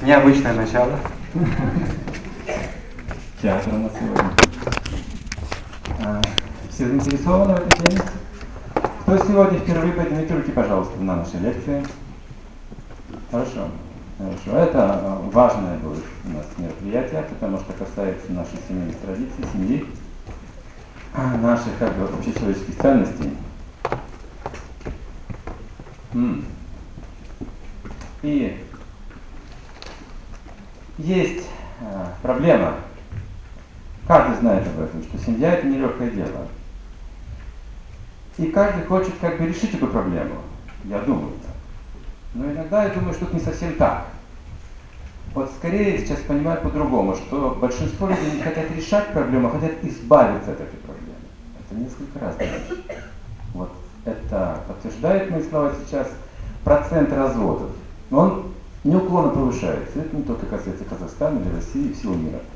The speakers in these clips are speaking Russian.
Необычное начало. Театр у нас сегодня. Все заинтересованы в этой теме? Кто сегодня впервые, поднимите руки, пожалуйста, на нашей лекции. Хорошо. Хорошо. Это важное будет у нас мероприятие, потому что касается нашей семейной традиции, семьи, наших общечеловеческих ценностей. И есть проблема. Каждый знает об этом, что семья — это нелегкое дело. И каждый хочет решить эту проблему. Я думаю так. Но иногда я думаю, что это не совсем так. Вот скорее сейчас понимаю по-другому, что большинство людей не хотят решать проблему, а хотят избавиться от этой проблемы. Это несколько разных вещей. Вот это подтверждает мои слова сейчас процент разводов. Но он неуклонно повышается. Это не только касается Казахстана или России, и всего мира.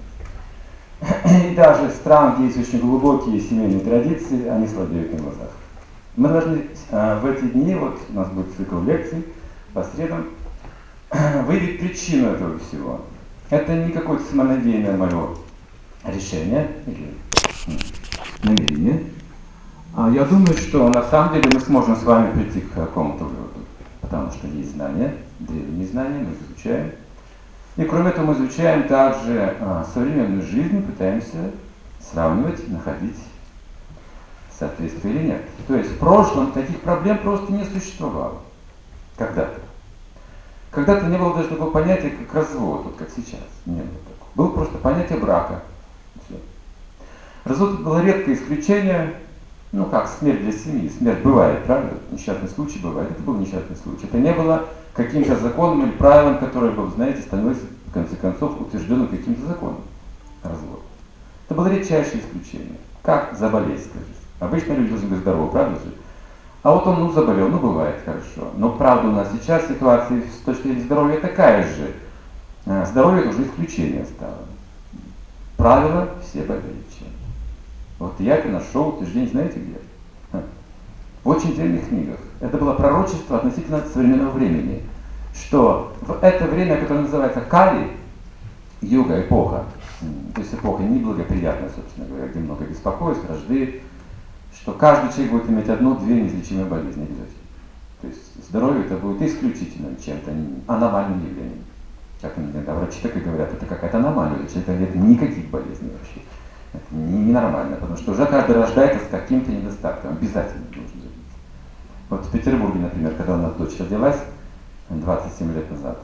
И даже стран, где есть очень глубокие семейные традиции, они слабеют на глазах. Мы должны в эти дни, вот у нас будет цикл лекций по средам, выявить причину этого всего. Это не какое-то самонадеянное мое решение или намерение. Я думаю, что на самом деле мы сможем с вами прийти к какому-то выводу, потому что есть знания, древние знания, мы их изучаем. И кроме этого мы изучаем также современную жизнь, пытаемся сравнивать, находить соответствие или нет. То есть в прошлом таких проблем просто не существовало. Когда-то. Когда-то не было даже такого понятия, как развод, вот как сейчас. Не было такого. Было просто понятие брака. Все. Развод было редкое исключение, как смерть для семьи. Смерть бывает, правда? Несчастный случай бывает. Это был несчастный случай. Это не было каким-то законом или правилом, которое бы, знаете, становилось в конце концов утвержденным каким-то законом. Развод. Это было редчайшее исключение. Как заболеть, скажите. Обычно люди должны быть здоровы, правда же? А вот он, заболел, бывает, хорошо. Но правда у нас сейчас ситуация с точки зрения здоровья такая же. Здоровье это уже исключение стало. Правило все болеют чем. Вот я это нашел утверждение, знаете где? В очень древних книгах. Это было пророчество относительно современного времени. Что в это время, которое называется Кали, юга, эпоха, то есть эпоха неблагоприятная, собственно говоря, где много беспокойств, вражды, что каждый человек будет иметь одну-две неизлечимые болезни обязательно. То есть здоровье это будет исключительным чем-то, аномальным явлением. Как иногда врачи так и говорят, это какая-то аномалия, у человека нет никаких болезней вообще. Это ненормально, потому что уже каждый рождается с каким-то недостатком, обязательно должен быть. Вот в Петербурге, например, когда у нас дочь родилась 27 лет назад,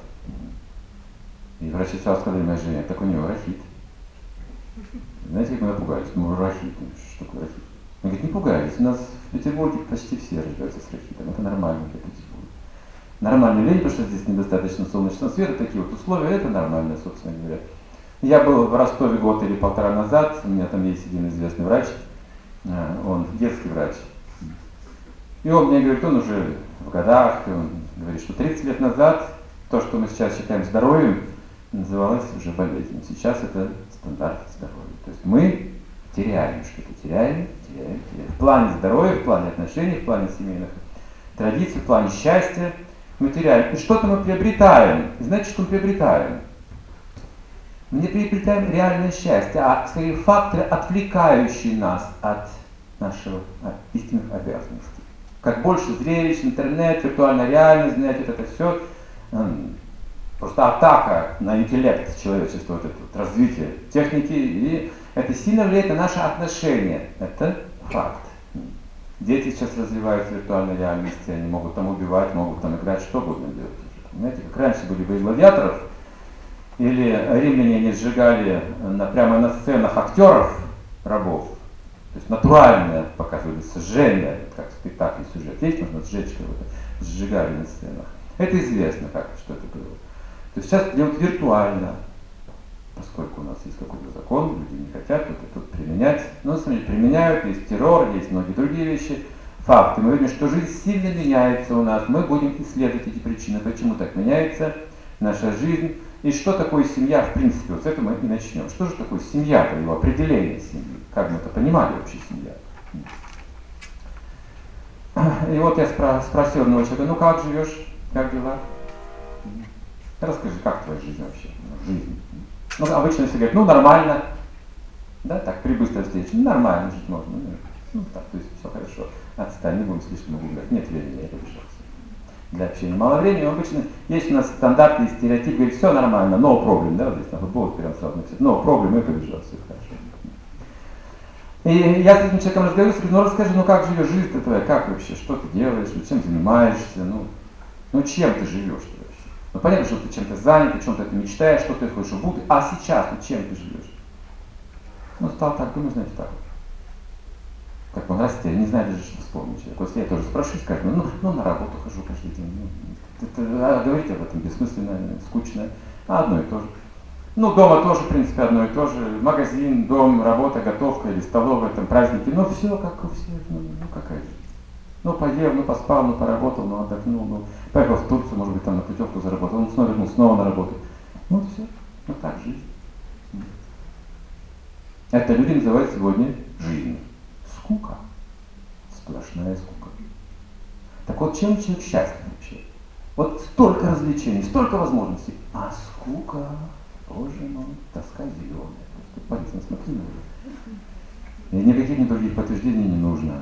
и врачи сразу сказали моей жене, так у нее рахит. Знаете, как мы напугались? Рахит, что такое рахит? Он говорит, не пугайтесь, у нас в Петербурге почти все рождаются с рахитом, это нормально для Петербурга. Нормальное явление, потому что здесь недостаточно солнечного света, такие вот условия, это нормально, собственно говоря. Я был в Ростове год или полтора назад, у меня там есть один известный врач, он детский врач. И он мне говорит, он уже в годах, он говорит, что 30 лет назад то, что мы сейчас считаем здоровьем, называлось уже болезнью. Сейчас это стандарт здоровья. То есть мы теряем что-то, теряем. В плане здоровья, в плане отношений, в плане семейных традиций, в плане счастья мы теряем. И что-то мы приобретаем. И знаете, что мы приобретаем? Мы не приобретаем реальное счастье, а скорее факторы, отвлекающие нас от наших истинных обязанностей. Как больше зрелищ, интернет, виртуальная реальность, знаете, вот это все. Просто атака на интеллект человечества, вот это вот развитие техники, и это сильно влияет на наши отношения. Это факт. Дети сейчас развиваются в виртуальной реальности, они могут там убивать, могут там играть, что угодно делать. Знаете, как раньше были бои гладиаторов, или римляне не сжигали прямо на сценах актеров, рабов, то есть натурально показывали сожжение, как в спектакле сюжет. Есть, нужно сжечь кого-то, сжигали на сценах. Это известно, что это было. То есть сейчас делают виртуально, поскольку у нас есть какой-то закон, люди не хотят это применять. Но на самом деле применяют, есть террор, есть многие другие вещи. Факты. Мы видим, что жизнь сильно меняется у нас. Мы будем исследовать эти причины, почему так меняется наша жизнь. И что такое семья в принципе. Вот с этого мы и начнем. Что же такое семья, его определение семьи? Как мы это понимали вообще семья? И вот я спросил одного человека, как живешь, как дела? Расскажи, как твоя жизнь вообще? Жизнь. Ну, обычно все говорят, ну, нормально. Да, так, при быстрой встрече. Ну, нормально жить можно. Ну, так, то есть все хорошо. Отстань, не будем слишком углублять. Нет времени, я обижался. Для общения мало времени. Обычно есть у нас стандарты и стереотипы, говорит, все нормально, no problem, да, вот здесь на футбол прям сразу написать, no problem, и побежал, все хорошо. И я с этим человеком разговариваю, говорю, ну расскажи, ну как живешь, жизнь-то твоя, как вообще, что ты делаешь, чем занимаешься, ну чем ты живешь-то вообще? Ну понятно, что ты чем-то занят, о чем-то ты мечтаешь, что ты хочешь в будущем, а сейчас, ну чем ты живешь? Ну стал так, думаю, знаете, так вот. Как он растет, не знаю даже, что вспомнить человек. Вот если я тоже спрошу, скажу, ну на работу хожу каждый день, говорить об этом бессмысленно, скучно, а одно и то же. Ну, дома тоже, в принципе, одно и то же. Магазин, дом, работа, готовка или столовая, там, праздники. Ну, все как у всех. Ну, какая же. Ну, поел, ну, поспал, ну, поработал, ну, отдохнул, ну, поехал в Турцию, может быть, там на путевку заработал, ну, снова вернулся, снова на работу. Ну, все. Ну, так жизнь. Это люди называют сегодня жизнью. Скука. Сплошная скука. Так вот, чем человек счастлив вообще? Вот столько развлечений, столько возможностей, а скука... Боже мой, тоска зеленая. Просто пальцем смотри на него. И никаких других подтверждений не нужно.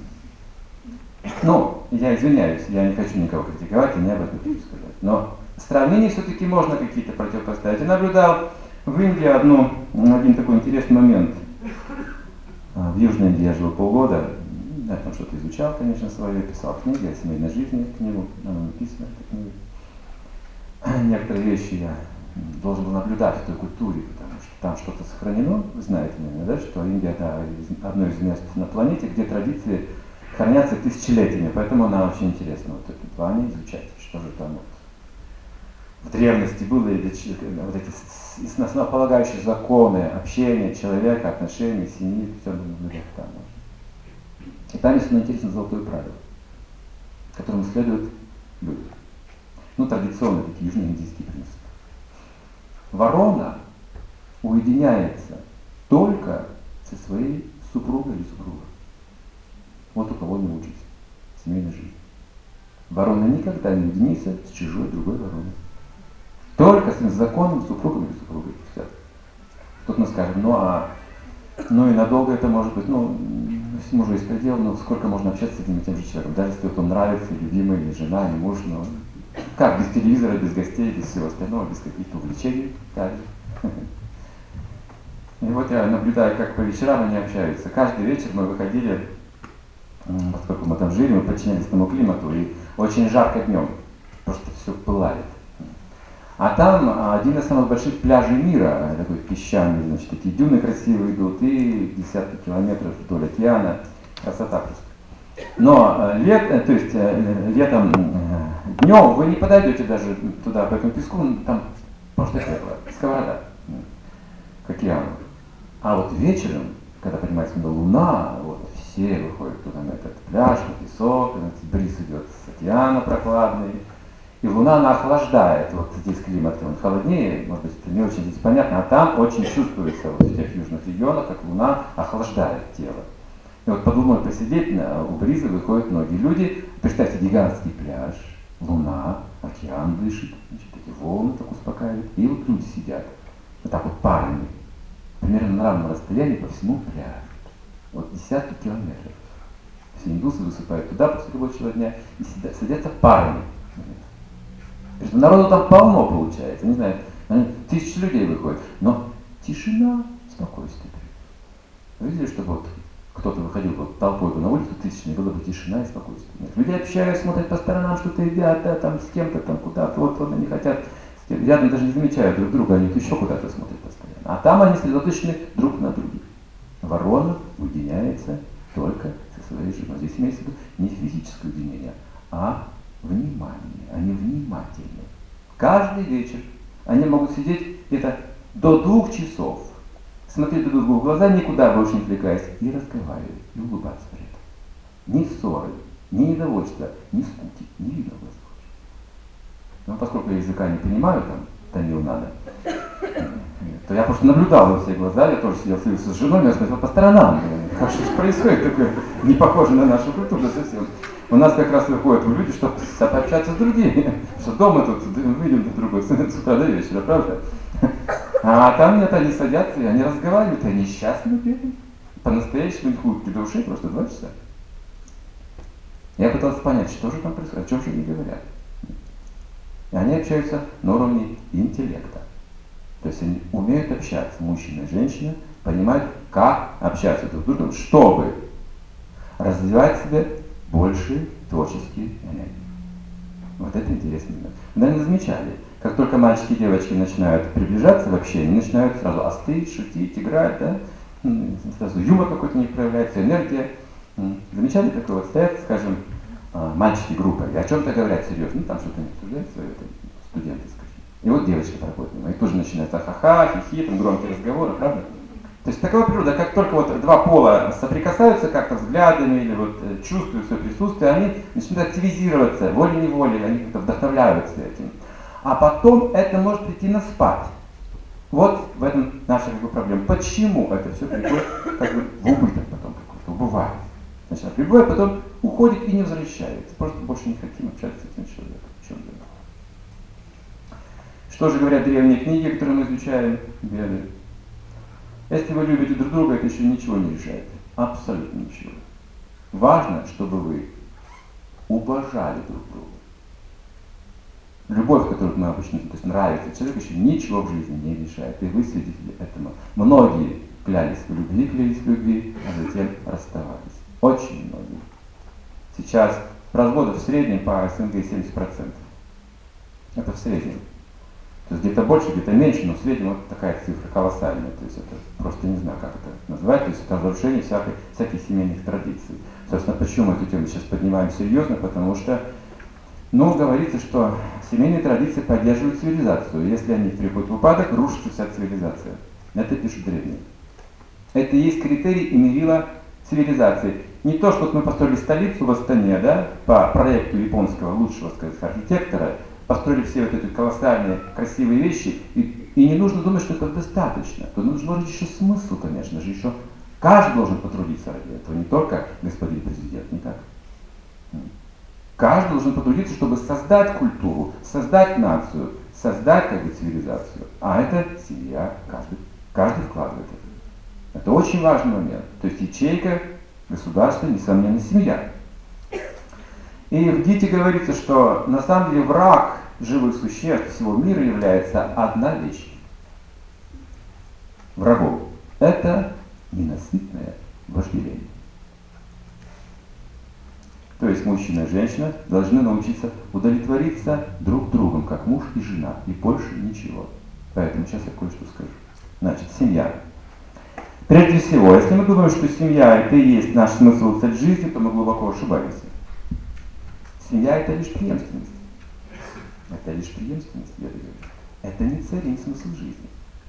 Ну, я извиняюсь, я не хочу никого критиковать и не об этом хочу сказать. Но сравнение все-таки можно какие-то противопоставить. Я наблюдал в Индии один такой интересный момент. В Южной Индии я жил полгода. Я там что-то изучал, конечно, свое, писал книги о семейной жизни, книгу, она написана, эта книга. Некоторые вещи я должен был наблюдать в той культуре, потому что там что-то сохранено, вы знаете, наверное, да, что Индия это одно из мест на планете, где традиции хранятся тысячелетиями, поэтому она очень интересна вот в этом плане изучать, что же там вот в древности было, вот эти основополагающие законы, общения человека, отношения, семьи, все наблюдать там можно. И там есть интересно золотое правило, которому следуют люди. Ну, традиционные такие южноиндийские принципы. Ворона уединяется только со своей супругой или супругом. Вот у кого не учится семейной жизни. Ворона никогда не уединится с чужой другой вороной. Только с законным супругом или супругой. Все. Тут мы скажем, ну и надолго это может быть, если мужу есть предел, сколько можно общаться с этим и тем же человеком, даже если он нравится, любимый, или жена, или муж, как без телевизора, без гостей, без всего остального, без каких-то увлечений. Так. И вот я наблюдаю, как по вечерам они общаются. Каждый вечер мы выходили, поскольку мы там жили, мы подчинялись тому климату, и очень жарко днем, просто все пылает. А там один из самых больших пляжей мира, такой песчаный, значит, такие дюны красивые идут, и десятки километров вдоль океана, красота просто. Но летом, днем вы не подойдете даже туда, по этому песку, там просто тепло, сковорода к океану. А вот вечером, когда поднимается луна, вот все выходят туда на этот пляж, на песок, бриз идет с океана прохладный, и луна, она охлаждает. Вот здесь климат, он холоднее, может быть, это не очень здесь понятно, а там очень чувствуется вот в тех южных регионах, как луна охлаждает тело. И вот под луной посидеть, у бриза выходят многие люди. Представьте, гигантский пляж, луна, океан дышит, значит, эти волны так успокаивают. И вот люди сидят, вот так вот парами, примерно на равном расстоянии по всему пляжу. Вот десятки километров. Все индусы высыпают туда после рабочего дня и садятся парами. Народу там полно получается, не знаю, тысячи людей выходят, но тишина, спокойствие. Вы видели, что вот кто-то выходил вот толпой на улицу тысячами, была бы тишина и спокойствие. Нет, люди общаются, смотрят по сторонам, что-то едят, да, там с кем-то там куда-то, вот они хотят, рядом даже не замечают друг друга, они еще куда-то смотрят постоянно. А там они сосредоточены друг на друге. Ворона уединяется только со своей женой. Здесь имеется в виду не физическое уединение, а внимание. Они внимательны. Каждый вечер они могут сидеть где-то до 2 часов, смотреть друг другу в глаза, никуда больше не отвлекаясь, и разговаривать, и улыбаться при этом. Ни ссоры, ни недовольства, ни скуки, не видно в глазах. Но поскольку я языка не понимаю, там, Тамил надо, то я просто наблюдал во все глаза, я тоже сидел с женой, я смотрел по сторонам, как что происходит такое, не похоже на нашу культуру совсем. У нас как раз выходят в люди, чтобы пообщаться с другими. Что дома тут выйдем друг другу с утра до вечера, правда? А там нет, они садятся, и они разговаривают, и они счастливы бедные. По-настоящему худки до ушей просто 2 часа. Я пытался понять, что же там происходит, о чем же они говорят. И они общаются на уровне интеллекта. То есть они умеют общаться, мужчина и женщина, понимают, как общаться друг с другом, чтобы развивать в себе большие творческие энергии. Вот это интересно. Вы, наверное, замечали, как только мальчики и девочки начинают приближаться в общении, начинают сразу остыть, шутить, играть, да? Сразу юмор какой-то у них проявляется, энергия. Замечали такое вот стоят, скажем, мальчики группы, и о чем-то говорят серьезно, ну там что-то не обсуждают, студенты, скажем. И вот девочки проходят мимо, и тоже начинается ха-ха, хихи, там громкие разговоры, правда? То есть такова природа, как только вот 2 пола соприкасаются как-то взглядами или вот чувствуют свое присутствие, они начинают активизироваться, волей-неволей, они как-то вдохновляются этим. А потом это может прийти на спад. Вот в этом наша как бы проблема. Почему это все приходит как бы в убыток потом какой-то, убывает. Сначала прибывает, потом уходит и не возвращается. Просто больше не хотим общаться с этим человеком. В чем дело? Что же говорят древние книги, которые мы изучаем, Веды? Если вы любите друг друга, это еще ничего не решает. Абсолютно ничего. Важно, чтобы вы уважали друг друга. Любовь, которую мы обычно, то есть нравится человеку, еще ничего в жизни не решает. И вы свидетели этому. Многие клялись в любви, а затем расставались. Очень многие. Сейчас разводов в среднем по СНГ 70%. Это в среднем. То есть где-то больше, где-то меньше, но в среднем вот такая цифра колоссальная. То есть это просто не знаю, как это назвать. То есть это разрушение всяких семейных традиций. Собственно, почему мы эту тему сейчас поднимаем серьезно? Потому что, говорится, что семейные традиции поддерживают цивилизацию. Если они приходят в упадок, рушится вся цивилизация. Это пишут древние. Это и есть критерий и мерило цивилизации. Не то, что мы построили столицу в Астане, да, по проекту японского лучшего, сказать, архитектора, построили все вот эти колоссальные красивые вещи, и не нужно думать, что это достаточно. То нужно еще смысл, конечно же, еще каждый должен потрудиться ради этого, не только господин президент, не так. Каждый должен потрудиться, чтобы создать культуру, создать нацию, создать как бы цивилизацию. А это семья, каждый вкладывает это. Это очень важный момент. То есть ячейка государства, несомненно, семья. И в Гите говорится, что на самом деле враг живых существ всего мира является одна вещь. Врагом. Это ненасытное вожделение. То есть мужчина и женщина должны научиться удовлетвориться друг другом, как муж и жена, и больше ничего. Поэтому сейчас я кое-что скажу. Значит, семья. Прежде всего, если мы думаем, что семья это и есть наш смысл, цель жизни, то мы глубоко ошибаемся. Семья это лишь преемственность. Это лишь преемственность, я говорю. Это не цель, не смысл жизни.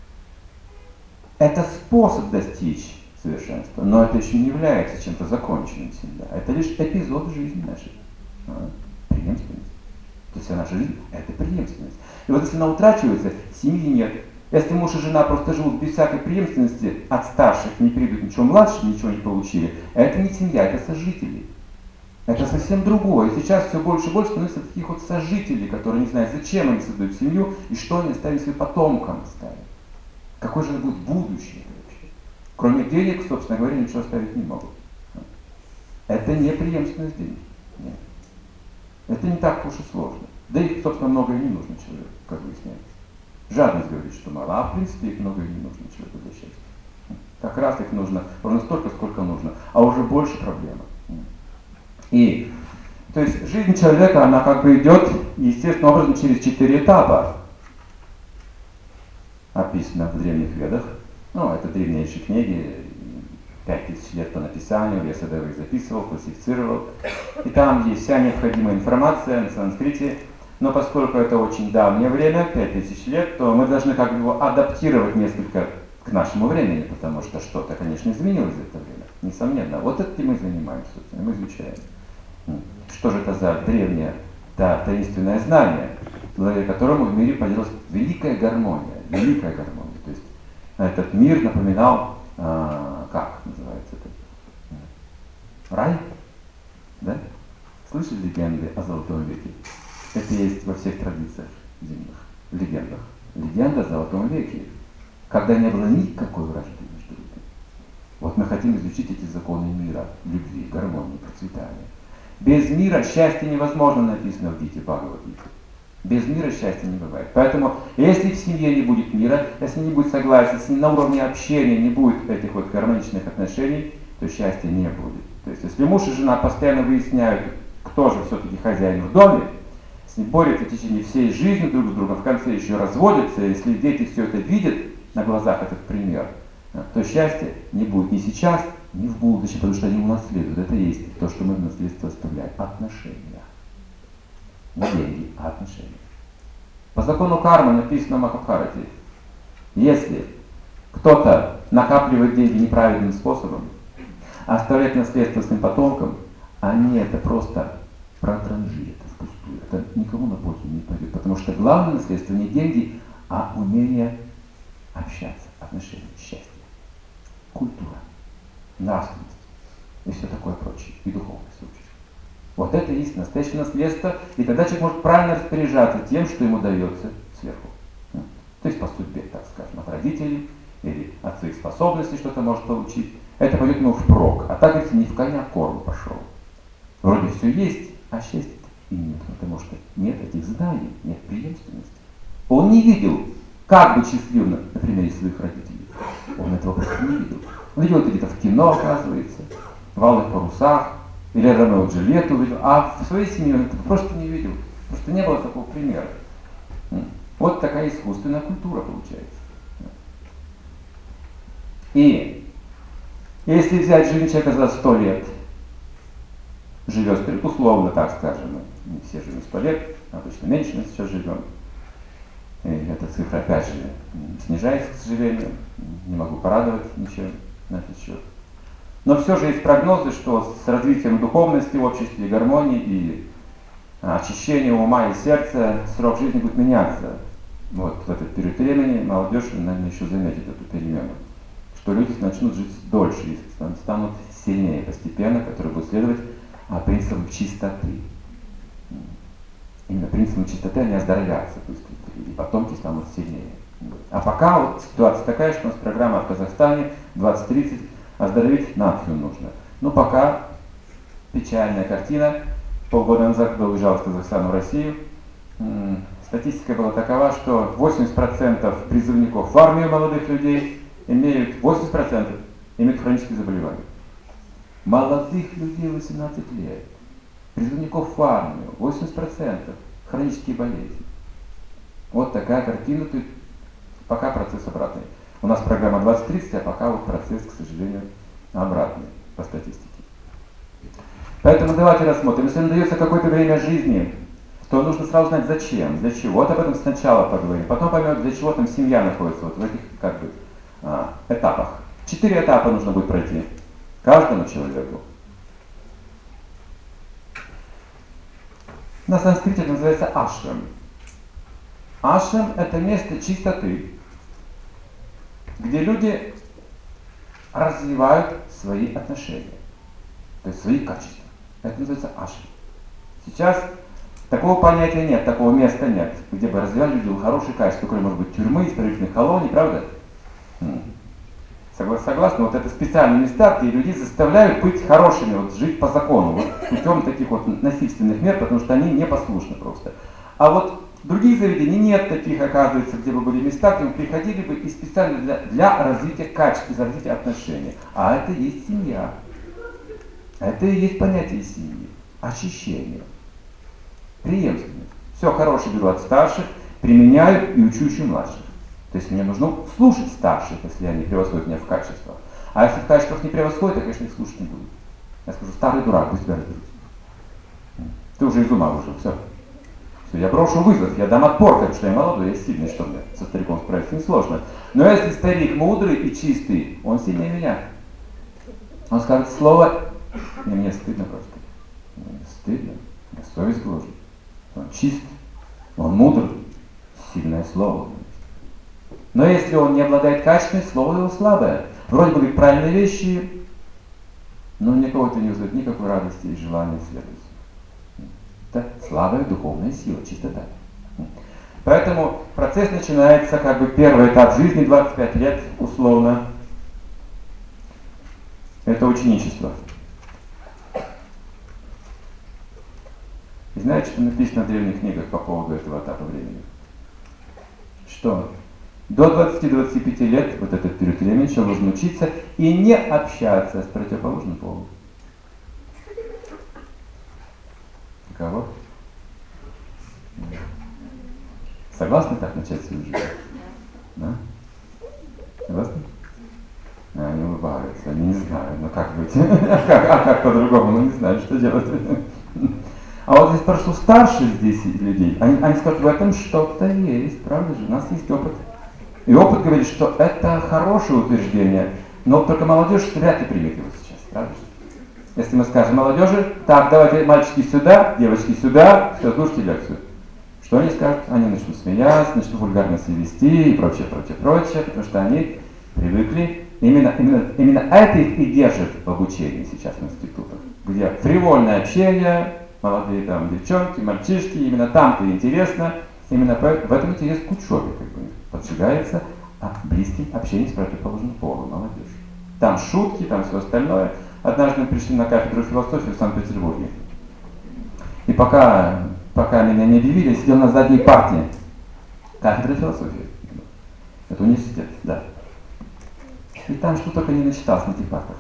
Это способ достичь совершенства, но это еще не является чем-то законченным всегда. Это лишь эпизод жизни нашей. Преемственность. То есть вся наша жизнь это преемственность. И вот если она утрачивается, семьи нет. Если муж и жена просто живут без всякой преемственности, от старших не перейдут ничего младше, ничего не получили, это не семья, это сожители. Это совсем другое. И сейчас все больше и больше становится таких вот сожителей, которые не знают, зачем они создают семью и что они оставят своим потомкам оставят. Какое же будет будущее вообще? Кроме денег, собственно говоря, ничего оставить не могут. Это не преемственность денег. Нет. Это не так уж и сложно. Да и, собственно, многое не нужно человеку, как выясняется. Жадность говорит, что мало, а в принципе их многое не нужно человеку для счастья. Как раз их нужно ровно столько, сколько нужно, а уже больше проблема. И, то есть, жизнь человека, она как бы идет, естественным образом, через 4 этапа. Описано в древних ведах. Это древнейшие книги, 5000 лет по написанию, я всегда их записывал, классифицировал. И там есть вся необходимая информация на санскрите. Но поскольку это очень давнее время, 5000 лет, то мы должны как бы его адаптировать несколько к нашему времени, потому что что-то, конечно, изменилось за это время. Несомненно. Вот этим мы занимаемся, собственно, мы изучаем. Что же это за древнее, таинственное знание, благодаря которому в мире появилась великая гармония. Великая гармония. То есть этот мир напоминал, как называется это? Рай? Да? Слышали легенды о Золотом веке? Это есть во всех традициях земных, легендах. Легенда о Золотом веке, когда не было никакой вражды между людьми. Вот мы хотим изучить эти законы мира, любви, гармонии, процветания. Без мира счастье невозможно, написано в Гите Бхагавад-гите. Без мира счастья не бывает. Поэтому, если в семье не будет мира, если не будет согласия, если на уровне общения не будет этих вот гармоничных отношений, то счастья не будет. То есть, если муж и жена постоянно выясняют, кто же все-таки хозяин в доме, если борются в течение всей жизни друг с другом, в конце еще разводятся, если дети все это видят на глазах, этот пример, то счастья не будет ни сейчас, ни в будущем, потому что они унаследуют. Это и есть то, что мы в наследство оставляем. Отношения. Не деньги, а отношения. По закону кармы написано в Махабхарате, если кто-то накапливает деньги неправильным способом, оставляет наследство своим потомкам, они это просто протранжируют впустую. Это никому на пользу не пойдет, потому что главное наследство не деньги, а умение общаться, отношения, счастье, культура, нравственность и все такое прочее, и духовность общества. Вот это и есть настоящее наследство, и тогда человек может правильно распоряжаться тем, что ему дается сверху. То есть по судьбе, так скажем, от родителей или от своих способностей что-то может получить. Это пойдет ему впрок. А так, говорится, не в коня корм пошел. Вроде все есть, а счастья и нет, потому что нет этих знаний, нет преемственности. Он не видел, как быть счастливым на примере своих родителей. Он этого просто не видел. Он видел это где-то в кино, оказывается, в «Алых парусах», или Ромео и Джульетту увидел, а в своей семье он это просто не видел. Просто не было такого примера. Вот такая искусственная культура получается. И если взять жизнь человека за 100 лет, живет, условно так скажем, не все живем 100 лет, обычно меньше мы сейчас живем. И эта цифра опять же снижается, к сожалению. Не могу порадовать ничего на этот счет. Но все же есть прогнозы, что с развитием духовности в обществе, и гармонии, и очищения ума и сердца срок жизни будет меняться. Вот в этот период времени молодежь, наверное, еще заметит эту перемену. Что люди начнут жить дольше и станут сильнее постепенно, которые будут следовать принципам чистоты. Именно принципам чистоты они оздоровятся быстрее, и потомки станут сильнее. А пока вот ситуация такая, что у нас программа в Казахстане 2030, оздоровить нацию нужно. Но пока печальная картина. Полгода назад, когда уезжал из Казахстана в Россию, статистика была такова, что 80% призывников в армию молодых людей имеют 80% имеют хронические заболевания. Молодых людей 18 лет, призывников в армию, 80% хронические болезни. Вот такая картина, тут пока процесс обратный. У нас программа 2030, а пока вот процесс, к сожалению, обратный по статистике. Поэтому давайте рассмотрим. Если нам дается какое-то время жизни, то нужно сразу знать зачем, для чего. Вот об этом сначала поговорим. Потом поймем, для чего там семья находится вот в этих этапах. 4 этапа нужно будет пройти каждому человеку. На санскрите это называется ашрам. Ашрам — это место чистоты, где люди развивают свои отношения, то есть свои качества. Это называется ашрам. Сейчас такого понятия нет, такого места нет, где бы развивали люди хорошие качества, кроме, может быть, тюрьмы, исправительных колоний, правда? Согласны? Вот это специальные места, где людей заставляют быть хорошими, вот жить по закону, вот путем таких вот насильственных мер, потому что они непослушны просто. А вот других заведений нет таких, оказывается, где бы были места, где мы приходили бы и специально для развития качеств, для развития отношений. А это и есть семья. Это и есть понятие семьи. Очищение. Преемственность. Все хорошее беру от старших, применяю и учу еще младших. То есть мне нужно слушать старших, если они превосходят меня в качествах. А если в качествах не превосходят, то, конечно, их слушать не буду. Я скажу: старый дурак, пусть тебя разберутся. Ты уже из ума вышел, все. Я брошу вызов, я дам отпор, потому что я молодой, я сильный, что мне со стариком справиться несложно. Но если старик мудрый и чистый, он сильнее меня. Он скажет слово, и мне стыдно просто. Мне стыдно, мне совесть гложет. Он чист, он мудр, сильное слово. Но если он не обладает качеством, слово его слабое. Вроде бы говорит правильные вещи, но никого это не вызывает никакой радости и желания следовать. Это слава и духовная сила, чистота. Поэтому процесс начинается, как бы первый этап жизни, 25 лет, условно. Это ученичество. И знаете, что написано в древних книгах по поводу этого этапа времени? Что до 20-25 лет, вот этот период времени, человек должен учиться и не общаться с противоположным полом. Кого? Согласны так начать свою жизнь? Да? Согласны? Они улыбаются, они не знают, ну как быть? Как по-другому, ну не знаю, что делать. А вот я спрошу старших здесь людей, они скажут, в этом что-то есть, правда же? У нас есть опыт. И опыт говорит, что это хорошее утверждение, но только молодежь вряд ли примет его сейчас, правда же? Если мы скажем молодежи, так, давайте мальчики сюда, девочки сюда, все, слушайте лекцию. Что они скажут? Они начнут смеяться, начнут вульгарно себя вести и прочее, потому что они привыкли. Именно это их и держит в обучении сейчас в институтах, где фривольное общение, молодые там девчонки, мальчишки, именно там-то интересно, именно в этом интерес к учебе как бы поджигается, а близким общением с противоположным полом, молодежь. Там шутки, там все остальное. Однажды мы пришли на кафедру философии в Санкт-Петербурге. И пока меня не объявили, я сидел на задней парте кафедры философии. Это университет, да. И там что только не начитался на этих партах.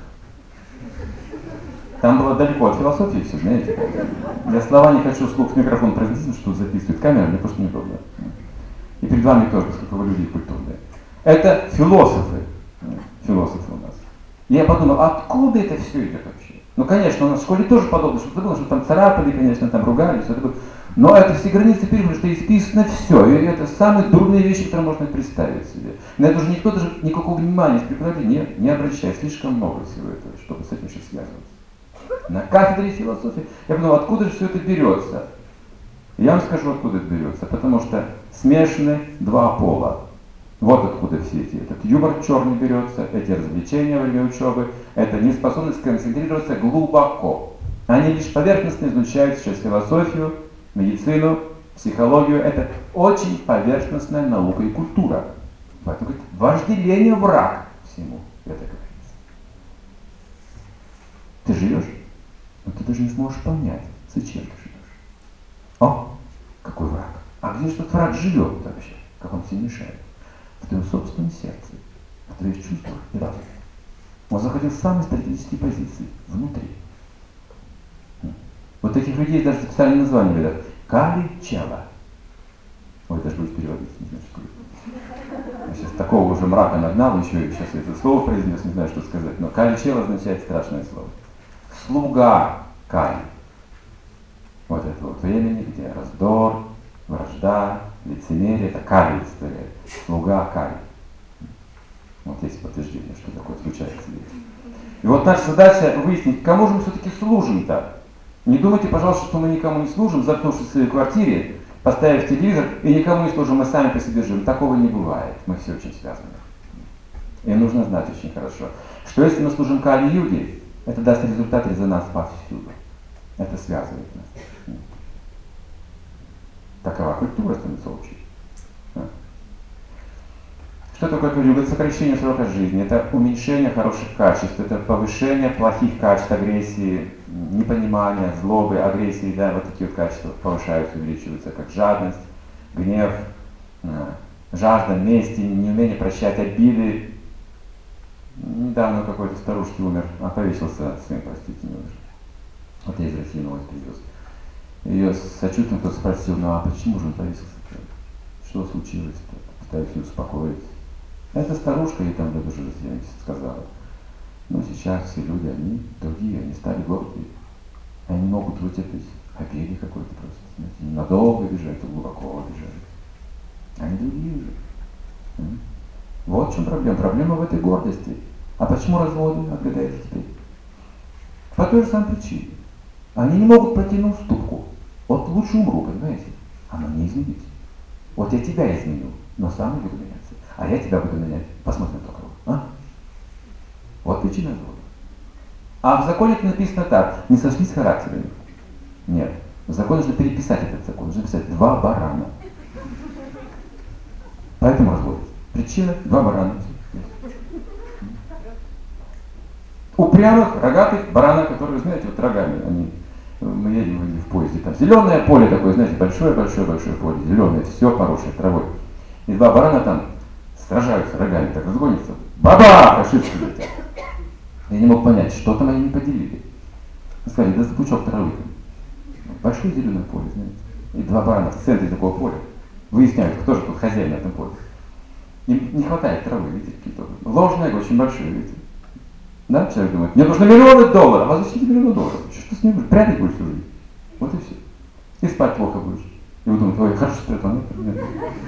Там было далеко от философии все, знаете. Я слова не хочу вслух в микрофон произносить, что записывает камера, мне просто неудобно. И перед вами тоже, поскольку вы люди культурные. Это философы у нас. И я подумал, откуда это все идет вообще? Ну, конечно, у нас в школе тоже подобно, что было, что там царапали, конечно, там ругались, все такое. Но это все границы перепали, что исписано все. И это самые дурные вещи, которые можно представить себе. На это уже никто даже никакого внимания с преподавателем не обращает. Слишком много всего этого, чтобы с этим сейчас связываться. На кафедре философии я подумал, откуда же все это берется? Я вам скажу, откуда это берется. Потому что смешаны два пола. Вот откуда все этот юмор черный берется, эти развлечения во время учебы, это неспособность концентрироваться глубоко. Они лишь поверхностно изучают сейчас философию, медицину, психологию. Это очень поверхностная наука и культура. Поэтому говорит, вожделение враг всему, это говорится. Ты живешь, но ты даже не сможешь понять, зачем ты живешь. О, какой враг. А где же этот враг живет вообще? Как он тебе мешает? В твоем собственном сердце, в твоих чувствах и разуме. Он заходил в самые стратегические позиции, внутри. Вот таких людей даже специальное название говорят. Кали-чела. Ой, даже будет переводить, не знаю, что это. Я сейчас такого уже мрака нагнал, еще сейчас это слово произнес, не знаю, что сказать. Но кали-чела означает страшное слово. Слуга Кали. Вот это вот времени, где раздор, вражда, лицемерие, это Кали история. Слуга Кали. Вот есть подтверждение, что такое случается. И вот наша задача выяснить, кому же мы все-таки служим-то. Не думайте, пожалуйста, что мы никому не служим, заткнувшись в своей квартире, поставив телевизор, и никому не служим, мы сами по себе живем. Такого не бывает. Мы все очень связаны. И нужно знать очень хорошо, что если мы служим Кали-юге, это даст результат резонанс повсюду. Это связывает нас. Такова культура становится общей. Что такое Кали-юга? Это сокращение срока жизни, это уменьшение хороших качеств, это повышение плохих качеств, агрессии, непонимания, злобы, агрессии, да, вот такие вот качества повышаются, увеличиваются, как жадность, гнев, жажда мести, неумение прощать обиды. Недавно какой-то старушки умер, повесился сын, простите, не умер. Вот я из России новость привез. Ее с сочувствием кто-то спросил, ну а почему же он повесился-то? Что случилось-то? Пытаюсь ее успокоить. Эта старушка, ей там лет уже 70, сказала, ну сейчас все люди, они другие, они стали гордые. Они могут вытерпеть обиды какой-то просто, знаете, надолго обижаются, глубоко обижаются. Они другие уже. Вот в чем проблема. Проблема в этой гордости. А почему разводы, отгадайте теперь? По той же самой причине. Они не могут пройти на уступку. Вот лучше умру, понимаете? А мне изменить. Вот я тебя изменю, но сам не буду меняться. А я тебя буду менять. Посмотрим только. А? Вот причина развода. А в законе это написано так. Не сошлись характерами. Нет. Закон нужно переписать этот закон. Нужно писать 2 барана. Поэтому разводится. Причина 2 барана. Упрямых, рогатых баранов, которые, знаете, вот рогами, мы едем в поезде, там зеленое поле такое, знаете, большое-большое-большое поле, зеленое, все хорошее, травой. И 2 барана там сражаются рогами, так разгонятся. Баба! Фашисты летят. Я не мог понять, что там они не поделили. Сказали, да за пучок травы. Большое зеленое поле, знаете. И 2 барана в центре такого поля. Выясняют, кто же тут хозяин на этом поле. Им не хватает травы, видите, какие-то. Ложное, очень большое, видите. Да, человек думает, мне нужно миллионы долларов. А зачем тебе миллионы долларов? Что с ним будешь? Прятать будешь всю жизнь. Вот и все. И спать плохо будешь. И вы думаете, ой, хорошо спрятал, нет.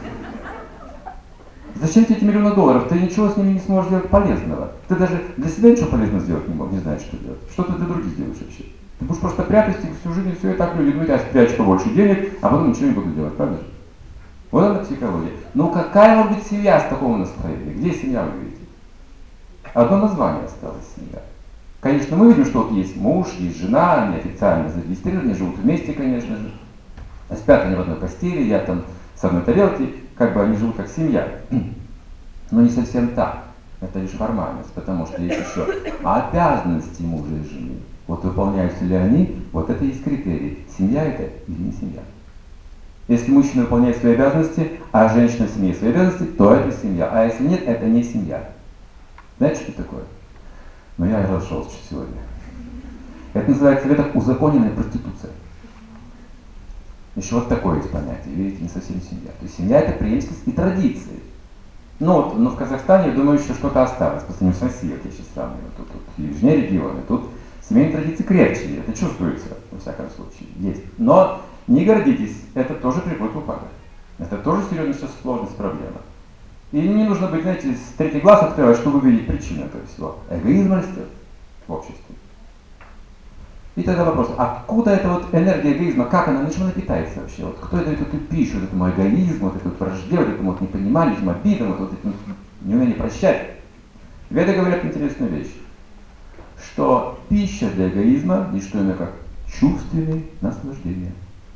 Зачем тебе эти миллионы долларов? Ты ничего с ними не сможешь сделать полезного. Ты даже для себя ничего полезного сделать не мог, не знаешь, что делать. Что ты для других сделаешь вообще? Ты будешь просто прятать всю жизнь, все и так люди думают, я спрячу побольше денег, а потом ничего не буду делать, правда же? Вот это психология. Ну какая может быть семья с такого настроения? Где семья, вы видите? Одно название осталось семья. Конечно, мы видим, что вот есть муж, есть жена, они официально зарегистрированы, живут вместе, конечно же. Спят они в одной постели, я там с одной тарелки, как бы они живут как семья. Но не совсем так. Это лишь формальность, потому что есть еще обязанности мужа и жены. Вот выполняются ли они, вот это и есть критерий. Семья это или не семья. Если мужчина выполняет свои обязанности, а женщина в семье свои обязанности, то это семья. А если нет, это не семья. Знаете, что это такое? Но я разошелся сегодня. Это называется в Ведах узаконенная проституция. Еще вот такое есть понятие, видите, не совсем семья. То есть семья это преемственность и традиции. Но в Казахстане, я думаю, еще что-то осталось, по сравнению с Россией, вот я сейчас сравниваю, тут южнее регионы, тут семейные традиции крепче, это чувствуется, во всяком случае, есть. Но не гордитесь, это тоже приводит к упаду. Это тоже серьезная сейчас сложность, проблема. И не нужно быть, знаете, с третий глаз открывать, чтобы увидеть причину этого всего. Эгоизм растет в обществе. И тогда вопрос, откуда эта вот энергия эгоизма, как она, на чем она питается вообще? Вот кто дает эту пищу, вот этому эгоизму, вот этой вот вражде, вот этому вот непониманию, этим обидам, вот этому неумение прощать? Веды говорят интересную вещь, что пища для эгоизма не что иное как чувственные наслаждения.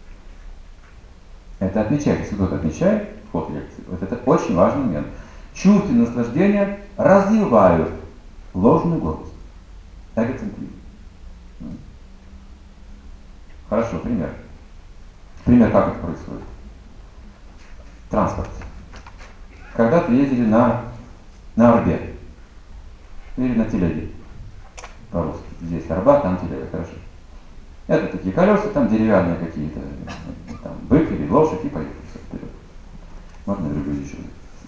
Это отмечает, если кто-то отмечает в ходе лекции, вот это очень важный момент. Чувственные наслаждения развивают ложную гордость, эгоцентризм. Хорошо, пример. Пример, как это происходит. Транспорт. Когда-то ездили на Арбе. Или на телеге. По-русски. Здесь Арба, там телега, хорошо. Это такие колеса, там деревянные какие-то, там бык или лошадь, и поехали вперед. Можно другую еще.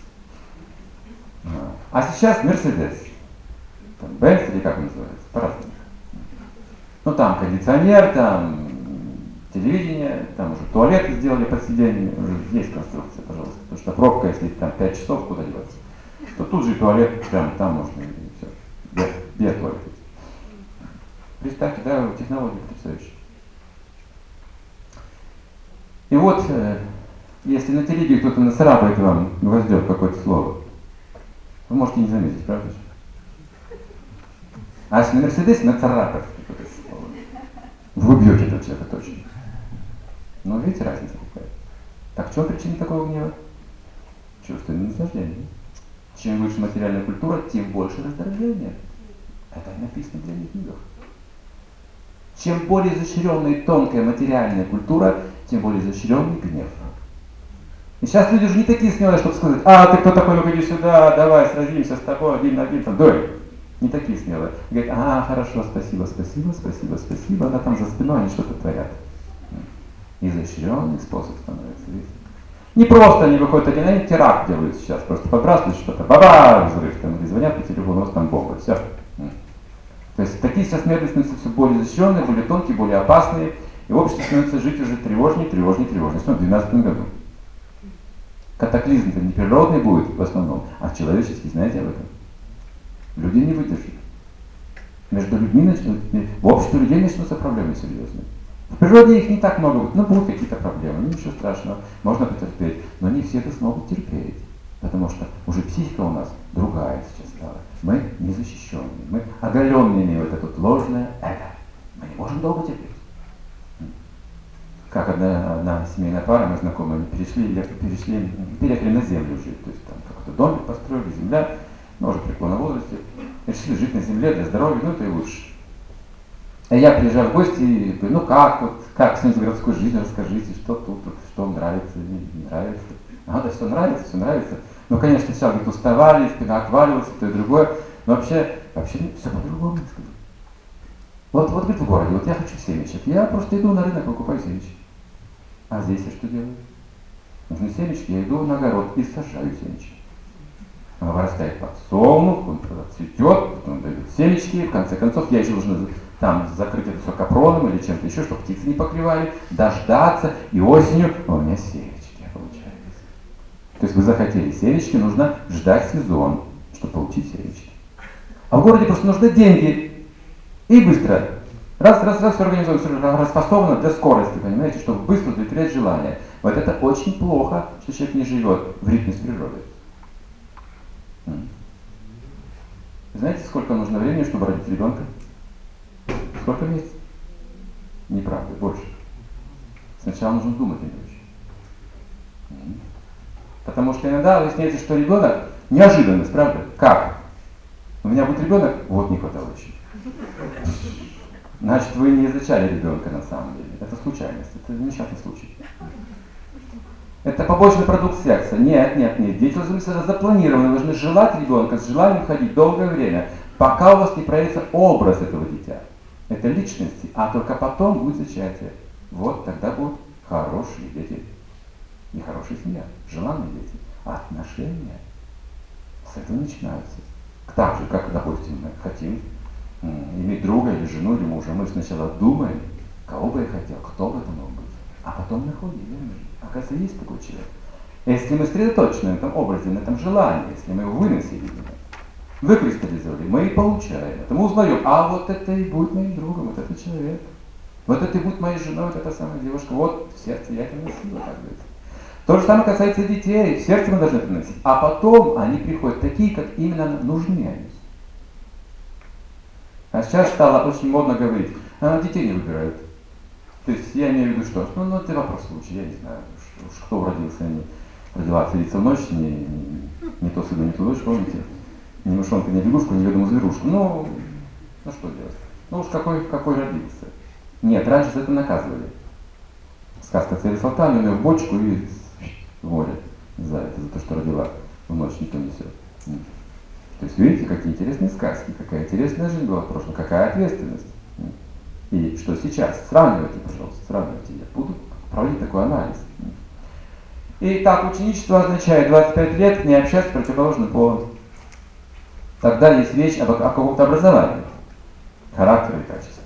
А сейчас Мерседес. Там Бенц или как он называется, по-разному. Ну там кондиционер, там телевидение, там уже туалеты сделали под сиденьем, уже есть конструкция, пожалуйста. Потому что пробка, если там 5 часов, куда деваться, то тут же и туалет, прямо там можно, и все, без туалета. Представьте, да, технологии потрясающие. И вот, если на телевидении кто-то нацарапает вам гвоздем какое-то слово, вы можете не заметить, правда же? А если на Мерседесе нацарапает какое-то слово, вы убьете этого человека точно. Но видите, разница какая. Так в чем причина такого гнева? Чувственное наслаждение. Чем выше материальная культура, тем больше раздражения. Это написано в древних книгах. Чем более изощренная и тонкая материальная культура, тем более изощренный гнев. И сейчас люди уже не такие смелые, чтобы сказать, ты кто такой, ну иди сюда, давай сразимся с тобой, один на один, там, дуэль. Не такие смелые. И говорят, хорошо, спасибо, она там за спиной, они что-то творят. Изощренный способ становится, видите. Не просто они выходят один, они теракт делают сейчас, просто подбрасывают что-то, баба, взрыв, там, или звонят по телефону, у вас там бомба, все. То есть такие сейчас методы становятся все более изощренные, более тонкие, более опасные, и общество становится жить уже тревожнее. Что в 2012 году. Катаклизм-то не природный будет в основном, а человеческий, знаете об этом? Люди не выдержат. Между людьми в обществе людей начнутся проблемы серьезные. В природе их не так много будет, но будут какие-то проблемы, ничего страшного, можно потерпеть, но не все это смогут терпеть, потому что уже психика у нас другая сейчас стала. Мы незащищенные, мы оголенные имеем вот это вот ложное эго. Мы не можем долго терпеть. как одна семейная пара, мы знакомые, они переехали на землю жить. То есть там какой-то домик построили, земля, ну, уже в преклонном возрасте. Решили жить на земле для здоровья, ну это и лучше. А я приезжаю в гости и говорю, ну как с городской жизнью, расскажите, что тут, что вам нравится, не нравится. Да все нравится, все нравится. Ну, конечно, сначала говорит, уставали, спина отваливалась, то и другое. Но вообще все по-другому, я скажу. Вот говорит, в городе, вот я хочу семечек. Я просто иду на рынок, покупаю семечки. А здесь я что делаю? Нужны семечки, я иду на огород и сажаю семечки. Она вырастает подсолнух, он цветет, потом дают семечки, в конце концов я еще должен там закрыть это все капроном или чем-то еще, чтобы птицы не поклевали, дождаться, и осенью у меня семечки получаются. То есть вы захотели семечки, нужно ждать сезон, чтобы получить семечки. А в городе просто нужны деньги. И быстро. Раз, все организовано, все распасовано для скорости, понимаете, чтобы быстро удовлетворять желание. Вот это очень плохо, что человек не живет в ритме с природой. Знаете, сколько нужно времени, чтобы родить ребенка? Сколько месяцев? Неправда, больше. Сначала нужно думать о нем. Потому что иногда выясняется, что ребенок неожиданность, правда? Как? У меня будет ребенок, вот не хватало еще. Значит, вы не зачали ребенка на самом деле. Это случайность, это несчастный случай. Это побочный продукт секса. Нет. Дети должны быть запланированы, вы должны желать ребенка, с желанием ходить долгое время, пока у вас не проявится образ этого дитя. Это личности, а только потом будет зачатие. Вот тогда будут хорошие дети. Не хорошая семья, желанные дети. А отношения с этого начинаются. Так же, как, допустим, мы хотим иметь друга или жену или мужа. Мы сначала думаем, кого бы я хотел, кто бы это мог быть. А потом находим, верно? Оказывается, есть такой человек. Если мы сосредоточены на этом образе, на этом желании, если мы его выносили, выкристаллизовали, мы и получаем это. Мы узнаем, а вот это и будет моим другом, вот этот человек. Вот это и будет моей женой, вот эта самая девушка. Вот в сердце я это носила, как говорится. То же самое касается детей. В сердце мы должны это носить. А потом они приходят такие, как именно нужны они. А сейчас стало очень модно говорить, детей не выбирают. То есть я имею в виду что? Ну это вопрос случая, я не знаю, кто родился, родила царица в ночь, не то сына, не то дочь, помните? Ни мышонка, ни лягушку, ни ведому зверушку. Ну что делать? Ну уж какой родился. Нет, раньше за это наказывали. Сказка царицы Салтан, у нее в бочку и в море за то, что родила в ночь, никто не несет. То есть видите, какие интересные сказки, какая интересная жизнь была в прошлом, какая ответственность. И что сейчас? Сравнивайте, пожалуйста, сравнивайте. Я буду проводить такой анализ. И так, ученичество означает 25 лет не общаться с противоположным полом. Тогда есть речь о каком-то образовании, характере и качестве.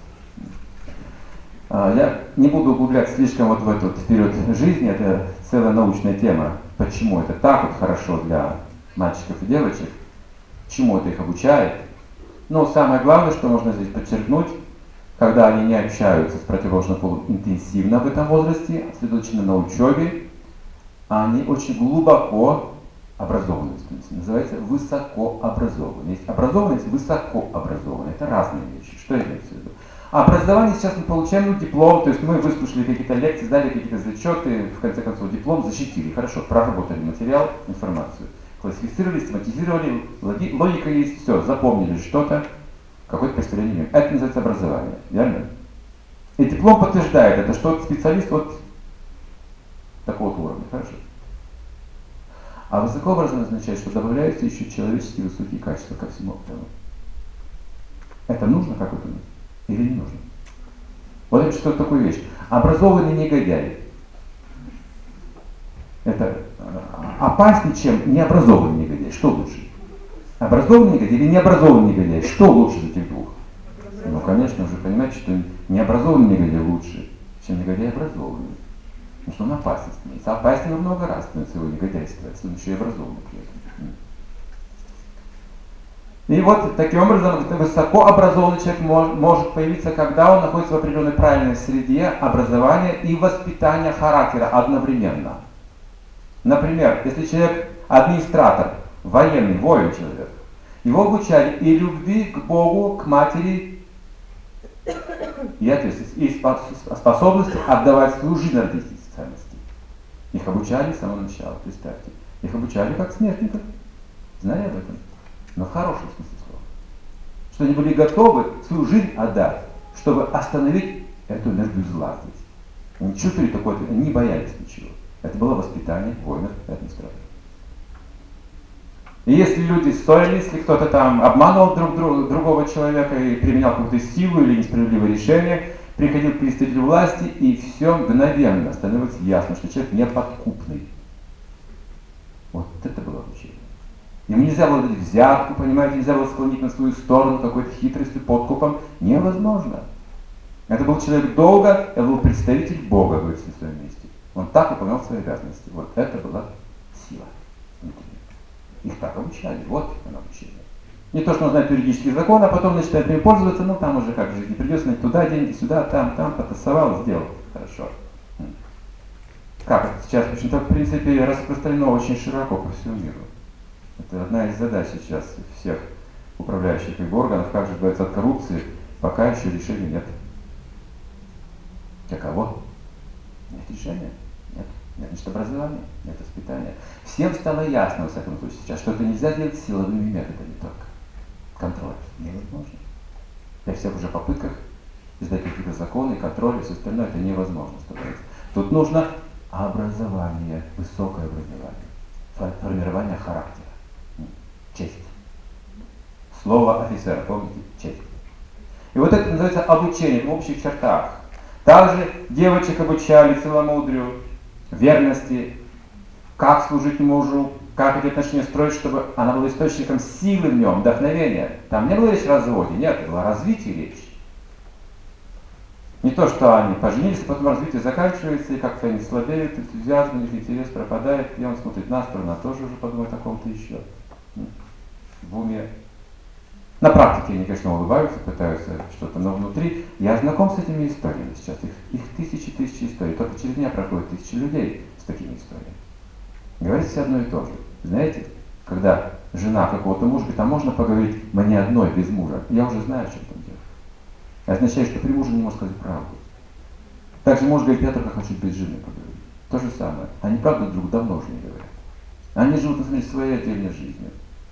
Я не буду углубляться слишком вот в этот период жизни, это целая научная тема, почему это так вот хорошо для мальчиков и девочек, чему это их обучает. Но самое главное, что можно здесь подчеркнуть, когда они не общаются с противоположным полом интенсивно в этом возрасте, сосредоточены на учебе, они очень глубоко образованы. Называется высокообразованные. Есть образованные, есть высокообразованные. Это разные вещи. Что имеется в виду? А образование сейчас мы получаем диплом, то есть мы выслушали какие-то лекции, сдали какие-то зачеты, в конце концов диплом защитили. Хорошо, проработали материал, информацию. Классифицировали, систематизировали, логика есть, все, запомнили что-то, какое-то представление имеем. Это называется образование, верно? И диплом подтверждает это, что специалист вот такого уровня, хорошо? А высокообразование означает, что добавляются еще человеческие высокие качества ко всему этому. Это нужно какой-то или не нужно? Вот это что такое вещь. Образованный негодяй. Это опаснее, чем необразованный негодяй. Что лучше? Образованный негодяй или необразованный негодяй? Что лучше из этих двух? Ну, конечно, уже понимаете, что необразованный негодяй лучше, чем негодяй образованный. Потому что он опасность имеет. Опаснее во много раз становится его негодяйство, если он еще и образованный при этом. И вот таким образом высокообразованный человек может появиться, когда он находится в определенной правильной среде образования и воспитания характера одновременно. Например, если человек администратор, военный, воин человек, его обучали и любви к Богу, к матери, и ответственности, и способности отдавать свою жизнь ради этих ценностей. Их обучали с самого начала, представьте. Их обучали как смертников, зная об этом, но в хорошем смысле слова. Что они были готовы свою жизнь отдать, чтобы остановить эту энергию зла здесь. Они чувствовали такое, они не боялись ничего. Это было воспитание воинов этого страны. И если люди ссорились, если кто-то там обманывал другого человека и применял какую-то силу или несправедливое решение, приходил представитель власти, и все мгновенно становится ясно, что человек неподкупный. Вот это было обучение. Ему нельзя было дать взятку, понимаете, нельзя было склонить на свою сторону какой-то хитростью, подкупом. Невозможно. Это был человек долга, это был представитель Бога, говорится, на своем месте. Он так выполнял свои обязанности. Вот это была сила внутренняя. Их так обучали. Вот оно обучение. Не то, что он знает юридический закон, а потом начинает им пользоваться, ну там уже как в жизни придется, туда деньги, сюда, там, потасовал, сделал. Хорошо. Как это сейчас? В общем-то, в принципе, распространено очень широко по всему миру. Это одна из задач сейчас всех управляющих органов, как же избавиться от коррупции, пока еще решения нет. Для кого? Нет решения. Нет. Нет, значит, образования, нет воспитания. Всем стало ясно, во всяком случае, сейчас, что это нельзя делать силовыми методами только. Контроль невозможно. При всех уже попытках издать какие-то законы, контроль и все остальное, это невозможно становится. Тут нужно образование, высокое образование, формирование характера, честь. Слово офицера, помните? Честь. И вот это называется обучение в общих чертах. Также девочек обучали целомудрию, верности, как служить мужу, как эти отношения строить, чтобы она была источником силы в нем, вдохновения. Там не было речь о разводе, нет, это было о развитии речь. Не то, что они поженились, а потом развитие заканчивается, и как-то они слабеют, энтузиазм, их интерес пропадает, и он смотрит на сторону, а тоже уже подумает о ком-то еще. В уме. На практике они, конечно, улыбаются, пытаются что-то, но внутри. Я знаком с этими историями сейчас. Их тысячи историй. Только через меня проходят тысячи людей с такими историями. Говорит все одно и то же. Знаете, когда жена какого-то мужа говорит, а можно поговорить мне одной без мужа? Я уже знаю, о чем там дело. Это означает, что при муже не может сказать правду. Также муж говорит, я только хочу без жены поговорить. То же самое. Они правду друг давно уже не говорят. Они живут, на самом деле, своей отдельной жизнью.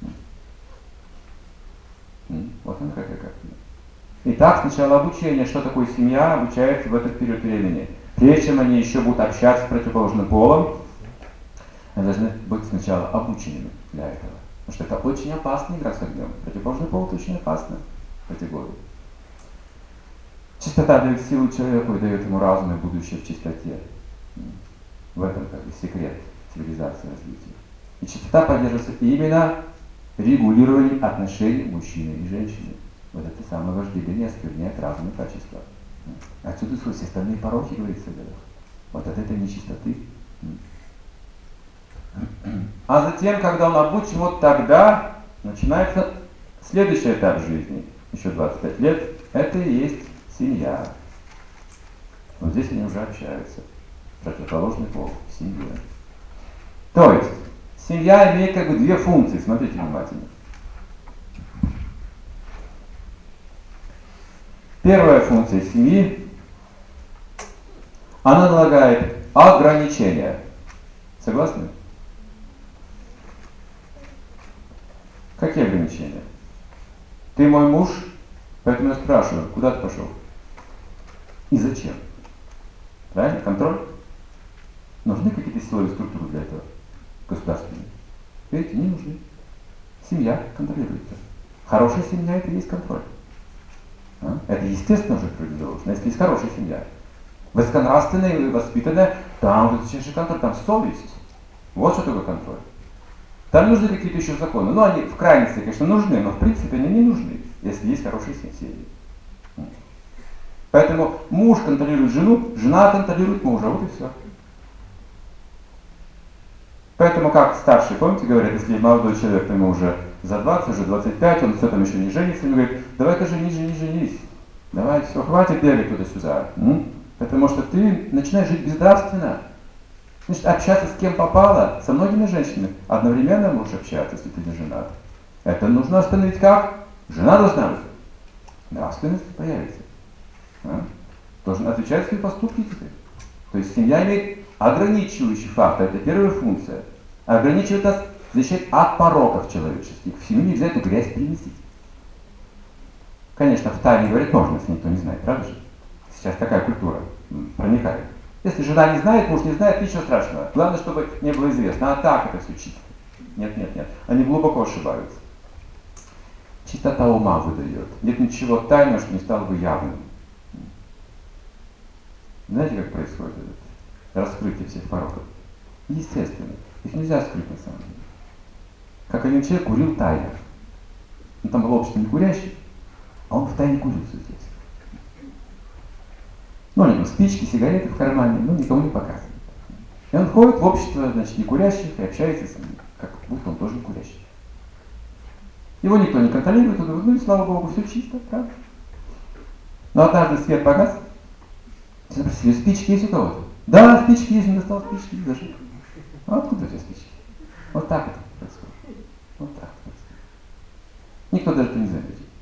Вот она какая картина. Итак, сначала обучение, что такое семья, обучается в этот период времени. Прежде чем они еще будут общаться с противоположным полом, они должны быть сначала обученными для этого. Потому что это очень опасная игра с огнем. Противоположный пол это очень опасно в эти годы. Чистота дает силу человеку и дает ему разум и будущее в чистоте. В этом как бы секрет цивилизации развития. И чистота поддерживается именно регулированием отношений мужчины и женщины. Вот это самое вожделение оскверняет разум и качество. Отсюда все остальные пороки, говорится в ведах. Вот от этой нечистоты. А затем, когда он обучен, вот тогда начинается следующий этап жизни. Еще 25 лет. Это и есть семья. Вот здесь они уже общаются. Противоположный пол. Семья. То есть, семья имеет как бы две функции. Смотрите внимательно. Первая функция семьи, она налагает ограничения. Согласны? Какие ограничения? Ты мой муж, поэтому я спрашиваю, куда ты пошел? И зачем? Правильно? Контроль? Нужны какие-то силовые структуры для этого? Государственные? Видите, не нужны. Семья контролируется. Хорошая семья — это и есть контроль. Это естественно уже заложено, если есть хорошая семья. Высоконравственная и воспитанная, там высочайший контроль, там совесть. Вот что такое контроль. Там нужны какие-то еще законы. Но они в крайности, конечно, нужны, но в принципе они не нужны, если есть хорошие семьи. Поэтому муж контролирует жену, жена контролирует мужа, вот и все. Поэтому, как старшие, помните, говорят, если молодой человек, ему уже за 20, уже 25, он все там еще не женится, он говорит, давай-ка женись, давай, все, хватит бегать туда-сюда. Потому что ты начинаешь жить безнравственно. Значит, общаться с кем попало, со многими женщинами, одновременно можешь общаться, если ты не женат. Это нужно остановить как? Жена должна быть. Нравственность появится. Должен отвечать за свои поступки теперь. То есть семья имеет ограничивающий фактор, это первая функция. Ограничивает нас, защищать от пороков человеческих. В семью нельзя эту грязь принести. Конечно, в тайне говорить можно, если никто не знает, правда же? Сейчас такая культура проникает. Если жена не знает, муж не знает, ничего страшного. Главное, чтобы не было известно. А так это все чисто. Нет. Они глубоко ошибаются. Чистота ума выдает. Нет ничего тайного, что не стало бы явным. Знаете, как происходит это раскрытие всех пороков? Естественно. Их нельзя скрыть на самом деле. Как один человек курил тайно. Ну, там было общество не курящих, а он в тайне курил все здесь. Ну, у него спички, сигареты в кармане, но никому не показывает. И он входит в общество, значит, не курящих и общается с ними, как будто он тоже не курящий. Его никто не контролирует, он говорит, ну и слава Богу, все чисто, правда? Но однажды свет погас, все спросили, спички есть у кого-то? Да, спички есть, он достал спички и зажег. А откуда у тебя спички? Вот так это происходит. Вот так это происходит. Никто даже это не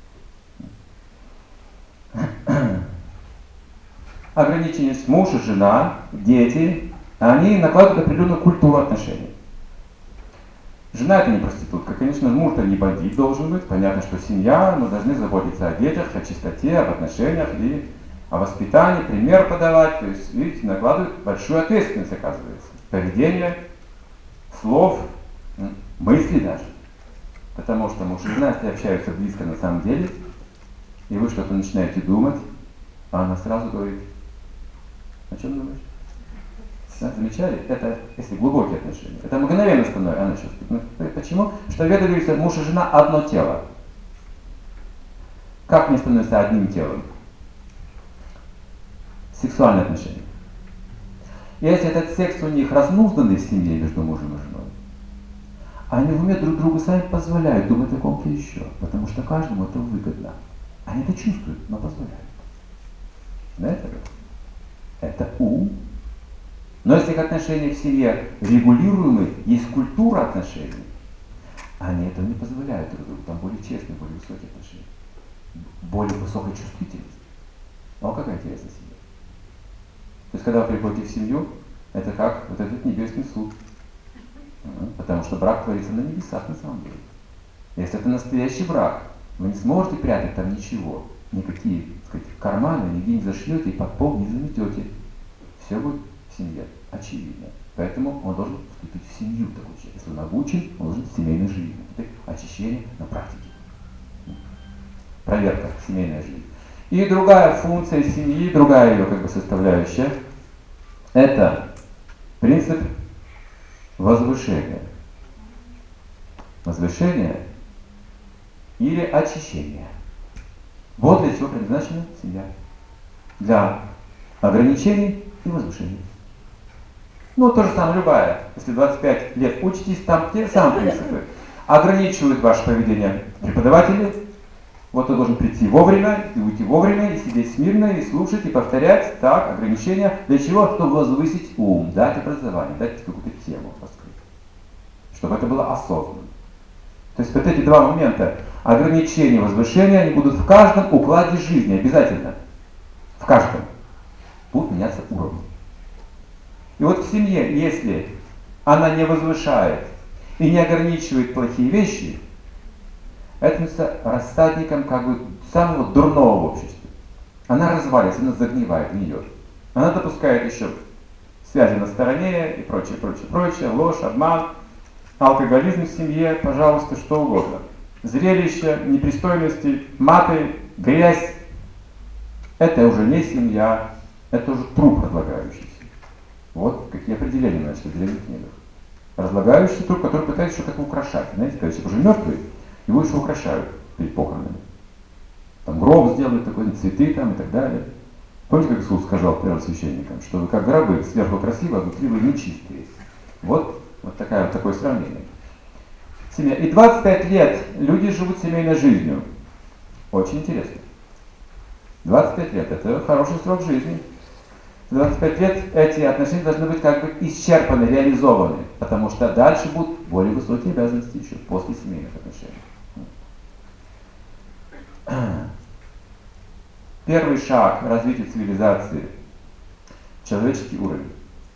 заметит. Ограничения муж и жена, дети, они накладывают определенную культуру отношений. Жена это не проститутка, конечно, муж-то не бандит должен быть. Понятно, что семья, мы должны заботиться о детях, о чистоте, об отношениях и о воспитании, пример подавать. То есть, видите, накладывают большую ответственность, оказывается. Поведение, слов, мысли даже. Потому что муж и жена, если общаются близко на самом деле, и вы что-то начинаете думать, а она сразу говорит, о чем думаешь? Замечали? Это, если глубокие отношения. Это мгновенно становится, она чувствует. Почему? Что в Ведах говорится, муж и жена одно тело. Как они становятся одним телом? Сексуальные отношения. Если этот секс у них разнузданный в семье между мужем и женой, они в уме друг другу сами позволяют думать о ком-то еще, потому что каждому это выгодно. Они это чувствуют, но позволяют. Знаете это? Это ум. Но если отношения в семье регулируемы, есть культура отношений, они этого не позволяют друг другу. Там более честные, более высокие отношения. Более высокая чувствительность. О, какая интересная семья. То есть, когда вы приходите в семью, это как вот этот небесный суд. Потому что брак творится на небесах на самом деле. Если это настоящий брак, вы не сможете прятать там ничего. Никакие, так сказать, карманы, нигде не зашьете и под пол не заметете. Все будет в семье очевидно. Поэтому он должен вступить в семью такой человек. Если он обучен, он должен в семейной жизни. Это очищение на практике. Проверка, семейная жизнь. И другая функция семьи, другая ее как бы составляющая, это принцип возвышения. Возвышение или очищение. Вот для чего предназначена семья. Для ограничений и возвышений. Ну, то же самое любая. Если 25 лет учитесь, там те же самые принципы. Ограничивают ваше поведение преподаватели. Вот ты должен прийти вовремя, и уйти вовремя, и сидеть смирно, и слушать, и повторять. Так, ограничения. Для чего? Чтобы возвысить ум, дать образование, дать какую-то тему раскрыть. Чтобы это было осознанно. То есть вот эти два момента, ограничения и возвышения, они будут в каждом укладе жизни, обязательно. В каждом. Будут меняться уровни. И вот в семье, если она не возвышает и не ограничивает плохие вещи, это становится рассадником как бы самого дурного в обществе. Она развалится, она загнивает, гниет. Она допускает еще связи на стороне и прочее, ложь, обман, алкоголизм в семье, пожалуйста, что угодно. Зрелище, непристойности, маты, грязь. Это уже не семья, это уже труп разлагающийся. Вот какие определения начали в древних книгах. Разлагающийся труп, который пытается еще как-то украшать. Знаете, когда человек уже мертвый, его еще украшают перед похоронами. Там гроб сделают такой, цветы там и так далее. Помните, как Иисус сказал первосвященникам, что вы как гробы, сверху красиво, а внутри вы нечистые. Вот такое сравнение. Семья. И 25 лет люди живут семейной жизнью. Очень интересно. 25 лет – это хороший срок жизни. 25 лет эти отношения должны быть как бы исчерпаны, реализованы, потому что дальше будут более высокие обязанности еще после семейных отношений. Первый шаг развития цивилизации – человеческий уровень,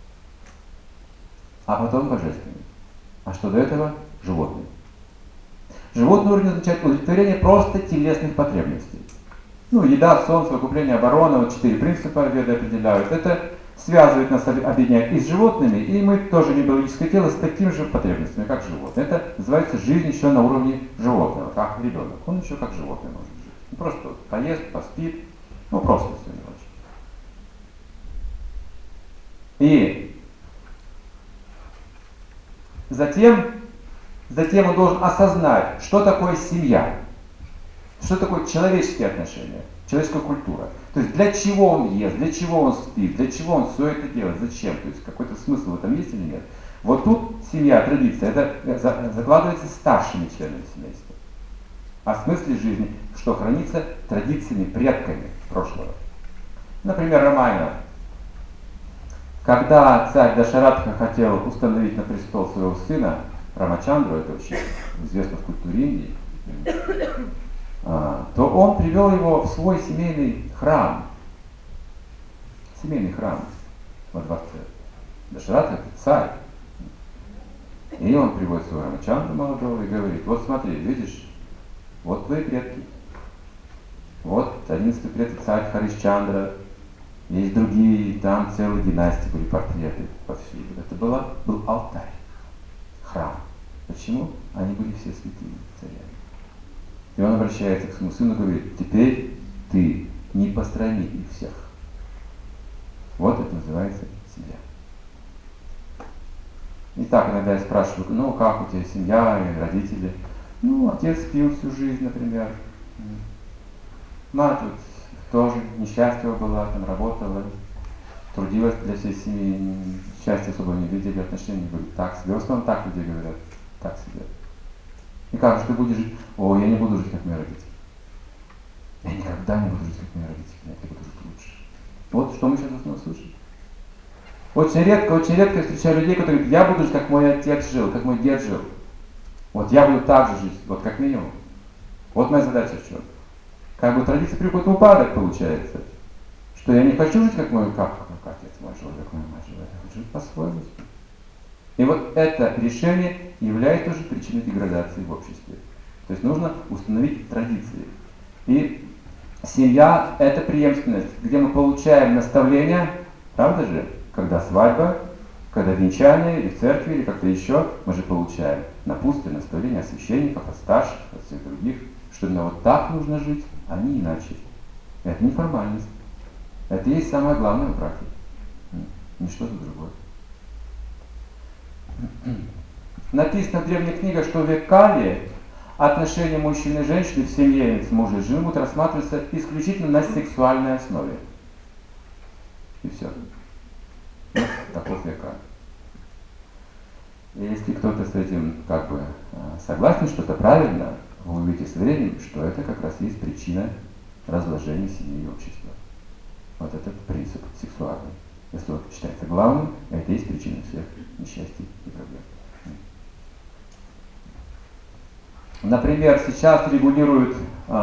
а потом божественный. А что до этого? Животный. Животный уровень означает удовлетворение просто телесных потребностей. Ну, еда, сон, совокупление, оборона, вот 4 принципа веды определяют. Это связывает нас, объединяет и с животными, и мы тоже не биологическое тело с такими же потребностями, как животные. Это называется жизнь еще на уровне животного, как ребенок. Он еще как животное может жить. Он просто вот поест, поспит, ну просто все не очень. И затем он должен осознать, что такое семья, что такое человеческие отношения, человеческая культура. То есть для чего он ест, для чего он спит, для чего он все это делает, зачем, то есть какой-то смысл в этом есть или нет. Вот тут семья, традиция, это закладывается старшими членами семейства. О смысле жизни, что хранится традициями, предками прошлого. Например, Рамайна. Когда царь Дашаратха хотел установить на престол своего сына, Рамачандру, это очень известно в культуре Индии, то он привел его в свой семейный храм. Семейный храм во дворце. Дашаратха это царь. И он приводит своего Рамачандру молодого и говорит: вот смотри, видишь, вот твои предки. Вот 11-й предок царь Харишчандра. Есть другие, там целые династии были, портреты повсюду. Это был алтарь, храм. Почему? Они были все святыми царями. И он обращается к своему сыну и говорит: теперь ты не пострани их всех. Вот это называется семья. И так иногда я спрашиваю: ну как у тебя семья и родители? Ну, отец пил всю жизнь, например. Мать вот тоже несчастье была, там работала, трудилась для всей семьи, счастья особо не видели, отношения были так себе. В основном так люди говорят, так себе. И как же ты будешь жить? О, я не буду жить, как мои родители. Я никогда не буду жить, как мои родители. Нет, я буду жить лучше. Вот что мы сейчас в основном слышим. Очень редко я встречаю людей, которые говорят: я буду жить, как мой отец жил, как мой дед жил. Вот я буду так же жить, вот как минимум. Вот моя задача в чем. Как бы традиция приходит в упадок, получается. Что я не хочу жить, как отец мой жил, как моя мать жила. Я хочу жить по-своему. И вот это решение является тоже причиной деградации в обществе. То есть нужно установить традиции. И семья – это преемственность, где мы получаем наставления, правда же? Когда свадьба, когда венчание, или в церкви, или как-то еще, мы же получаем напутствие, наставления от священников, от старших, от всех других, что именно вот так нужно жить, а не иначе. Это не формальность. Это и есть самое главное в браке. Не что-то другое. Написано в древних книгах, что в векале отношения мужчины и женщины в семье с мужем и женой будут рассматриваться исключительно на сексуальной основе. И все. Вот таков векаль. И если кто-то с этим как бы согласен, что это правильно, вы увидите со временем, что это как раз есть причина разложения семьи и общества. Вот этот принцип сексуальный. Если он считается главным, это есть причина всех несчастий и проблем. Например, сейчас регулируют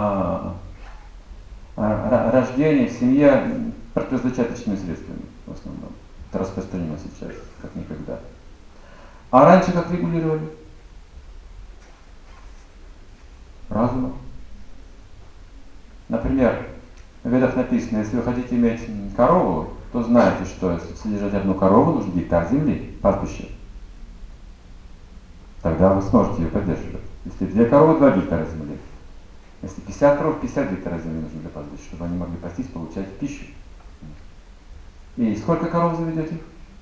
рождение в семье противозачаточными средствами в основном. Это распространено сейчас, как никогда. А раньше как регулировали? Разумом. Например, в ведах написано: если вы хотите иметь корову, то знаете, что если содержать одну корову, нужен гектар земли, пастбище. Тогда вы сможете ее поддерживать. Если 2 коровы, 2 гектара земли. Если 50 коров, 50 гектаров земли нужно для пастбища, чтобы они могли пастись, получать пищу. И сколько коров заведете?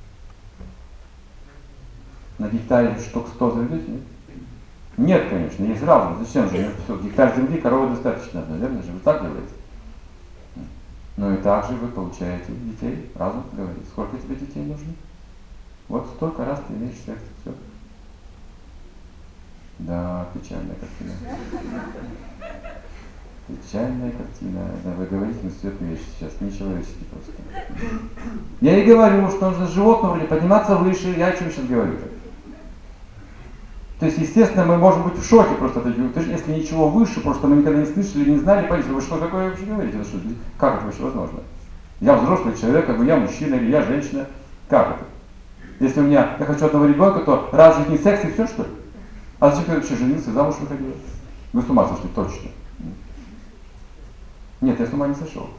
На гектаре штук 100 заведете? Нет, конечно, есть разум. Зачем же? Все, гектар земли, коровы достаточно, наверное же, вы так делаете. Ну и также вы получаете детей. Разум говорит: сколько тебе детей нужно? Вот столько раз ты имеешь секс. Все. Да, печальная картина. Печальная картина. Да, вы говорите на светлые вещи сейчас, нечеловеческие просто. Я и говорю, что нужно с животного уровня подниматься выше. Я о чем сейчас говорю? То есть, естественно, мы можем быть в шоке просто от этих, если ничего выше, просто мы никогда не слышали, не знали, понимаете, вы что такое вообще говорите? Это что, как это вообще возможно? Я взрослый человек, как бы я мужчина или я женщина. Как это? Если я хочу одного ребенка, то раз в жизни секс и все, что ли? А зачем ты вообще женился, замуж выходил? Вы с ума сошли, точно. Нет, я с ума не сошел.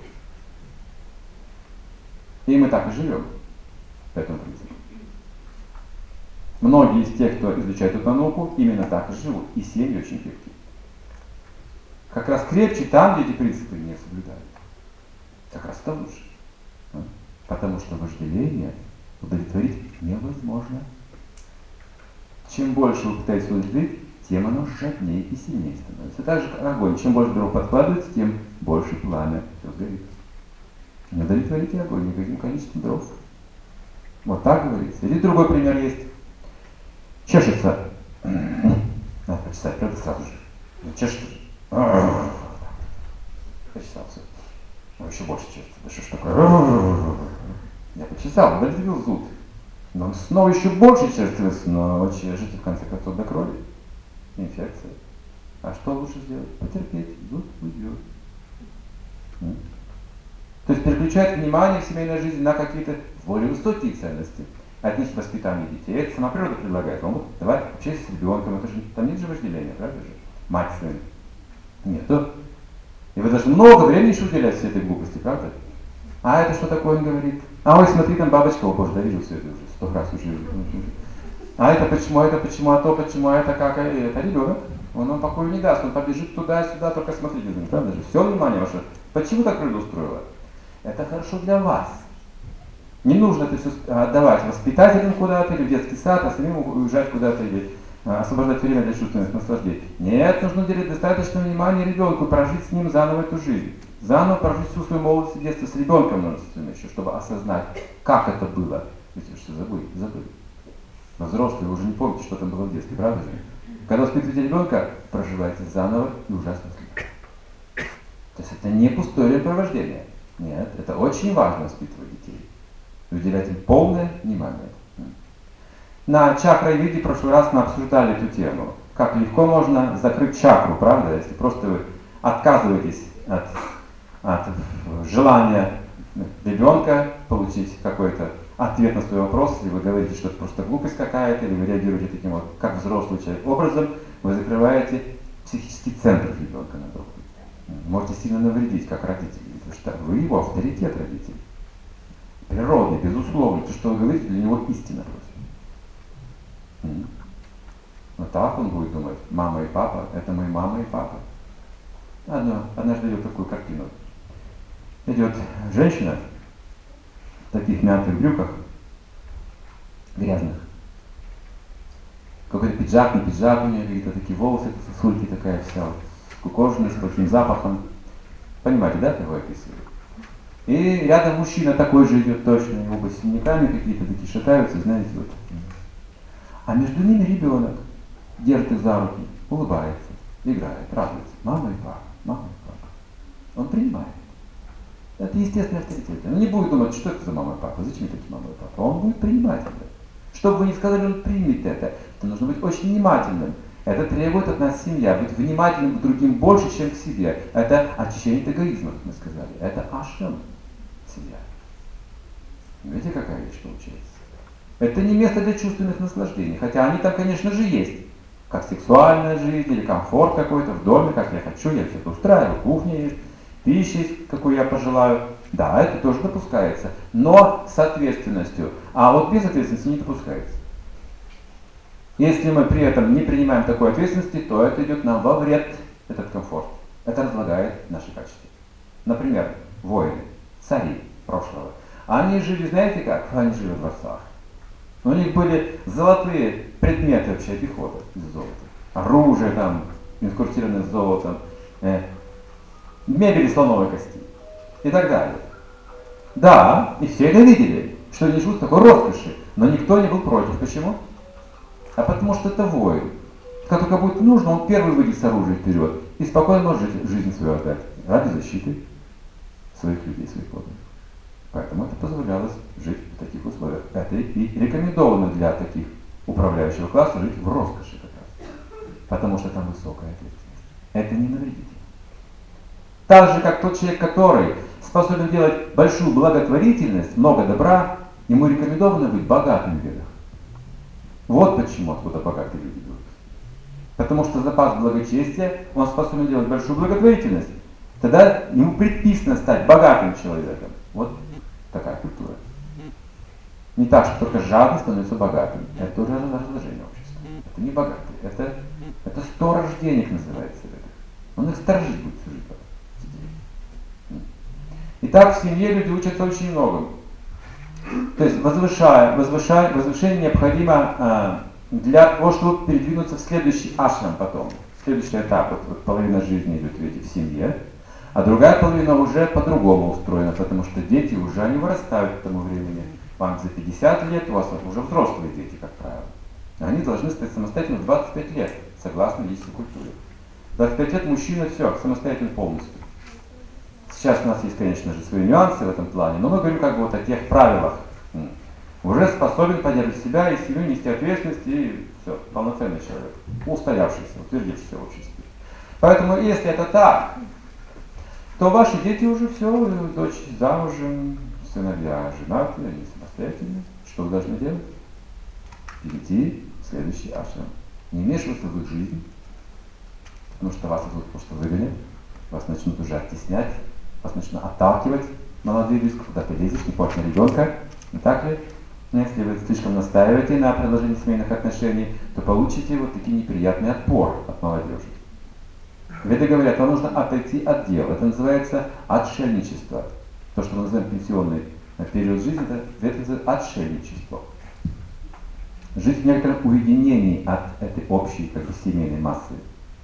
И мы так и живем по этому принципу. Многие из тех, кто изучает эту науку, именно так и живут. И семьи очень крепкие. Как раз крепче там, где эти принципы не соблюдают. Как раз это лучше. Потому что вожделение удовлетворить невозможно. Чем больше вы пытаетесь удовлетворить, тем оно жаднее и сильнее становится. Так же, как огонь. Чем больше дров подкладывается, тем больше пламя все сгорит. Не удовлетворите огонь никаким количеством дров. Вот так говорится. Или другой пример есть. Чешется. Надо почесать, правда, сразу же. Чешется. Почесался. Ну, еще больше чешется. Да что ж такое? Я почесал, удовлетворил зуд. Но он снова еще больше чешется, вы снова чешете, в конце концов, до крови. Инфекция. А что лучше сделать? Потерпеть, зуд уйдет. То есть переключать внимание в семейной жизни на какие-то более высокие ценности. А это значит воспитание детей. Это сама природа предлагает. Он вот, давай общайся с ребенком. Это же, там нет же вожделения, правда же? Мать своим. Нету. И вы должны много времени еще уделять всей этой глупости, правда? А это что такое, он говорит? А ой, смотри, там бабочка, о боже, да вижу все это уже, 100 раз уже. А это почему, а то почему, а это как, это ребенок. Он вам покоя не даст, он побежит туда-сюда, только смотрите за ним, правда же? Все внимание ваше. Почему так природа устроила? Это хорошо для вас. Не нужно это все отдавать воспитателям куда-то или в детский сад, а самим уезжать куда-то или освобождать время для чувственных наслаждений. Нет, нужно уделить достаточно внимания ребенку, прожить с ним заново эту жизнь. Заново прожить всю свою молодость и детство с ребенком множественно еще, чтобы осознать, как это было. Ведь вы что, забыли. Но взрослые, вы уже не помните, что там было в детстве, правда же? Когда воспитываете ребенка, проживаете заново и ужасно. То есть это не пустое времяпровождение. Нет, это очень важно воспитывать детей. Уделять им полное внимание. На чакра-йоге в прошлый раз мы обсуждали эту тему. Как легко можно закрыть чакру, правда, если просто вы отказываетесь от желания ребенка получить какой-то ответ на свой вопрос, или вы говорите, что это просто глупость какая-то, или вы реагируете таким вот, как взрослый человек, образом, вы закрываете психический центр ребенка на другой. Можете сильно навредить, как родители, потому что вы его авторитет родителей. Природный, безусловно, то, что вы говорите, для него истина просто. Но так он будет думать, мама и папа, это мои мама и папа. Однажды видел такую картину. Идет женщина в таких мятых брюках, грязных. Какой-то пиджак, не пиджак у нее, какие-то такие волосы, сосульки такая вся, вот, скукоженная, с плохим запахом. Понимаете, да, кого я описываю? И рядом мужчина такой же идет точно, оба с синяками какие-то такие шатаются, знаете, вот. А между ними ребенок держит их за руки, улыбается, играет, радуется. Мама и папа, мама и папа. Он принимает. Это естественный авторитет. Он не будет думать, что это за мама и папа, зачем такие мама и папа. Он будет принимать это. Что бы вы ни сказали, он примет это. Это нужно быть очень внимательным. Это требует от нас семья. Быть внимательным к другим больше, чем к себе. Это очищение от эгоизма, как мы сказали. Это ашрам. Семья. Видите, какая вещь получается? Это не место для чувственных наслаждений. Хотя они там, конечно же, есть. Как сексуальная жизнь или комфорт какой-то в доме, как я хочу, я все это устраиваю. Кухня есть, пища есть, какую я пожелаю. Да, это тоже допускается. Но с ответственностью. А вот без ответственности не допускается. Если мы при этом не принимаем такой ответственности, то это идет нам во вред, этот комфорт. Это разлагает наши качества. Например, воины, цари прошлого. Они жили, знаете как? Они жили в дворцах. У них были золотые предметы вообще пехоты из золота. Оружие там, инкрустированное золотом, мебель из слоновой кости и так далее. Да, и все это видели, что они живут в такой роскоши, но никто не был против. Почему? А потому что это воин. Как только будет нужно, он первый выйдет с оружием вперед и спокойно может жизнь свою отдать ради защиты своих людей, своих подданных. Поэтому это позволялось жить в таких условиях. Это и рекомендовано для таких управляющего класса жить в роскоши как раз. потому что там высокая ответственность. Это не навредит ему. Так же, как тот человек, который способен делать большую благотворительность, много добра, ему рекомендовано быть богатым в ведах. Вот почему откуда богатые люди берут. Потому что запас благочестия, он способен делать большую благотворительность. Тогда ему предписано стать богатым человеком. Вот такая культура. Не так, что только жадный становится богатым. Это уже разложение общества. Это не богатые. Это сторож денег называется. Он их сторожить будет всю жизнь. Итак, в семье люди учатся очень многому. То есть возвышение необходимо для того, чтобы передвинуться в следующий ашрам потом. Следующий этап, вот половина жизни идет в семье, а другая половина уже по-другому устроена, потому что дети уже они вырастают к тому времени. Вам за 50 лет, у вас уже взрослые дети, как правило. Они должны стать самостоятельно в 25 лет, согласно ведической культуре. 25 лет мужчина все, самостоятельно полностью. Сейчас у нас есть, конечно же, свои нюансы в этом плане, но мы говорим как бы вот о тех правилах. Уже способен поддерживать себя и семью, нести ответственность, и все, полноценный человек, устоявшийся, утвердившийся в обществе. Поэтому, если это так, то ваши дети уже все, дочь замужем, сыновья женаты, они самостоятельны. Что вы должны делать? Перейти в следующий ашрам. Не вмешиваться в их жизнь, потому что вас идут просто выгонят, вас начнут уже оттеснять, вас начнут отталкивать, молодые люди, куда ты лезешь, не хочешь на ребенка, не так ли? Если вы слишком настаиваете на продолжении семейных отношений, то получите вот такой неприятный отпор от молодежи. Веды говорят, вам нужно отойти от дел. Это называется отшельничество. То, что мы называем пенсионный период жизни, это называется отшельничество. Жить в некотором уединении от этой общей, как бы, семейной массы.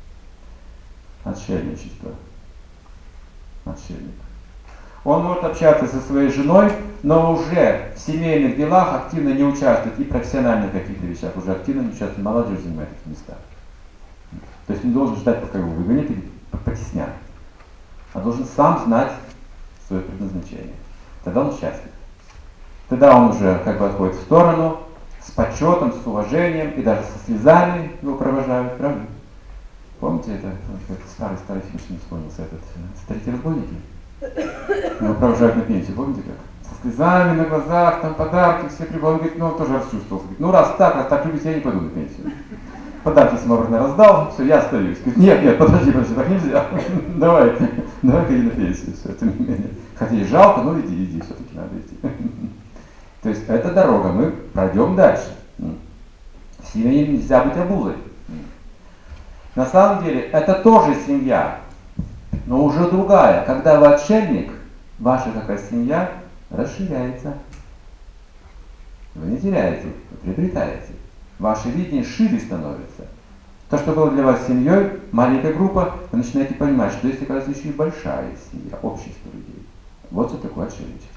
Отшельничество. Отшельник. Он может общаться со своей женой, но уже в семейных делах активно не участвует и профессиональных каких-то вещах, уже активно не участвует, молодежь занимает эти места. То есть не должен ждать, пока его выгонят или потеснят, а должен сам знать свое предназначение. Тогда он счастлив. Тогда он уже как бы отходит в сторону, с почетом, с уважением и даже со слезами его провожают, правда? Помните это старый фильм, что не вспомнился, этот «Старики разбойники»? Его провожают на пенсию, помните как? Со слезами на глазах, там подарки, все прибавили, он говорит, ну он тоже расчувствовался. Говорит, ну раз так любите, я не пойду на пенсию. Подарки самообразно раздал, все, я остаюсь. Говорит, нет, подожди, так нельзя. Давай иди на пенсию, все, тем не менее. Хотя и жалко, но иди, все-таки надо идти. То есть это дорога, мы пройдем дальше. В семье нельзя быть обузой. На самом деле это тоже семья, но уже другая. Когда вы отшельник, ваша такая семья расширяется. Вы не теряете, вы приобретаете. Ваше видение шире становится. То, что было для вас семьей, маленькая группа, вы начинаете понимать, что есть, оказывается, еще и большая семья, общество людей. Вот что такое отшельничество.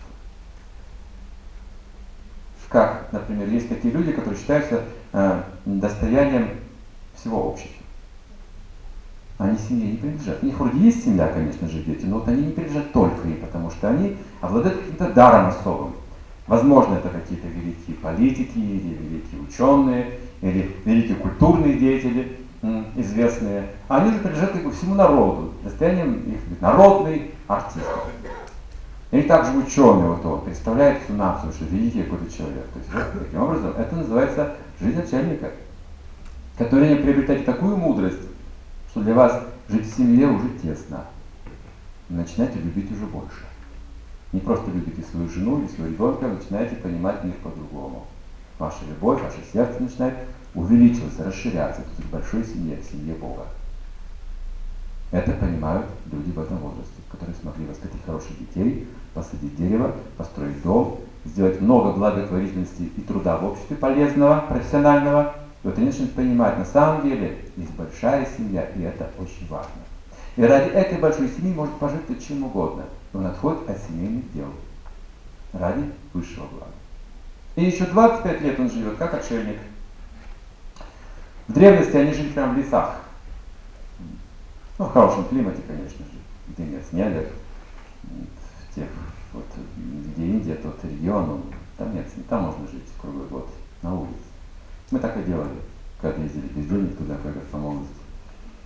Как, например, есть такие люди, которые считаются достоянием всего общества. Они семье не принадлежат. У них вроде есть семья, конечно же, дети, но вот они не принадлежат только им, потому что они обладают каким-то даром особым. Возможно, это какие-то великие политики, или великие ученые, или великие культурные деятели, известные. А они же принадлежат как бы всему народу, достоянием их народный артист. Или также ученый, вот он представляет всю нацию, что великий какой-то человек. То есть, вот, таким образом, это называется жизнь отшельника, который приобретает такую мудрость, что для вас жить в семье уже тесно. Вы начинаете любить уже больше. Не просто любите свою жену или своего ребенка, вы начинаете понимать мир по-другому. Ваша любовь, ваше сердце начинает увеличиваться, расширяться. Тут в большой семье, в семье Бога. Это понимают люди в этом возрасте, которые смогли воспитать хороших детей, посадить дерево, построить дом, сделать много благотворительности и труда в обществе полезного, профессионального. И вот они начинают понимать, на самом деле есть большая семья, и это очень важно. И ради этой большой семьи может пожертвовать чем угодно. Он отходит от семейных дел ради высшего блага. И еще 25 лет он живет как отшельник. В древности они жили прямо в лесах. Ну, в хорошем климате, конечно же, где нет снега. В тех, вот, где Индия, тот регион, там нет снега, там можно жить круглый год на улице. Мы так и делали, когда ездили без денег туда, как по молодости.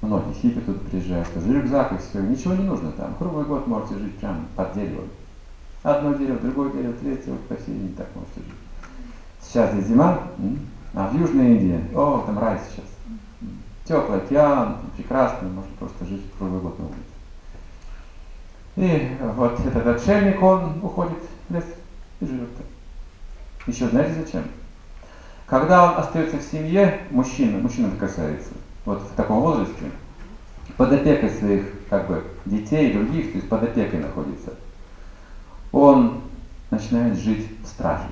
Многие хиппи тут приезжают, тоже рюкзак и все, ничего не нужно там. Круглый год можете жить прямо под деревом. Одно дерево, другое дерево, третье, вот по всей Индии так можете жить. Сейчас здесь зима, а в Южной Индии, там рай сейчас. Теплый океан, прекрасно, можно просто жить круглый год на улице. И вот этот отшельник, он уходит в лес и живет там. Еще знаете зачем? Когда он остается в семье, мужчина это касается, вот в таком возрасте, под опекой своих детей и других, то есть под опекой находится, он начинает жить в страхе.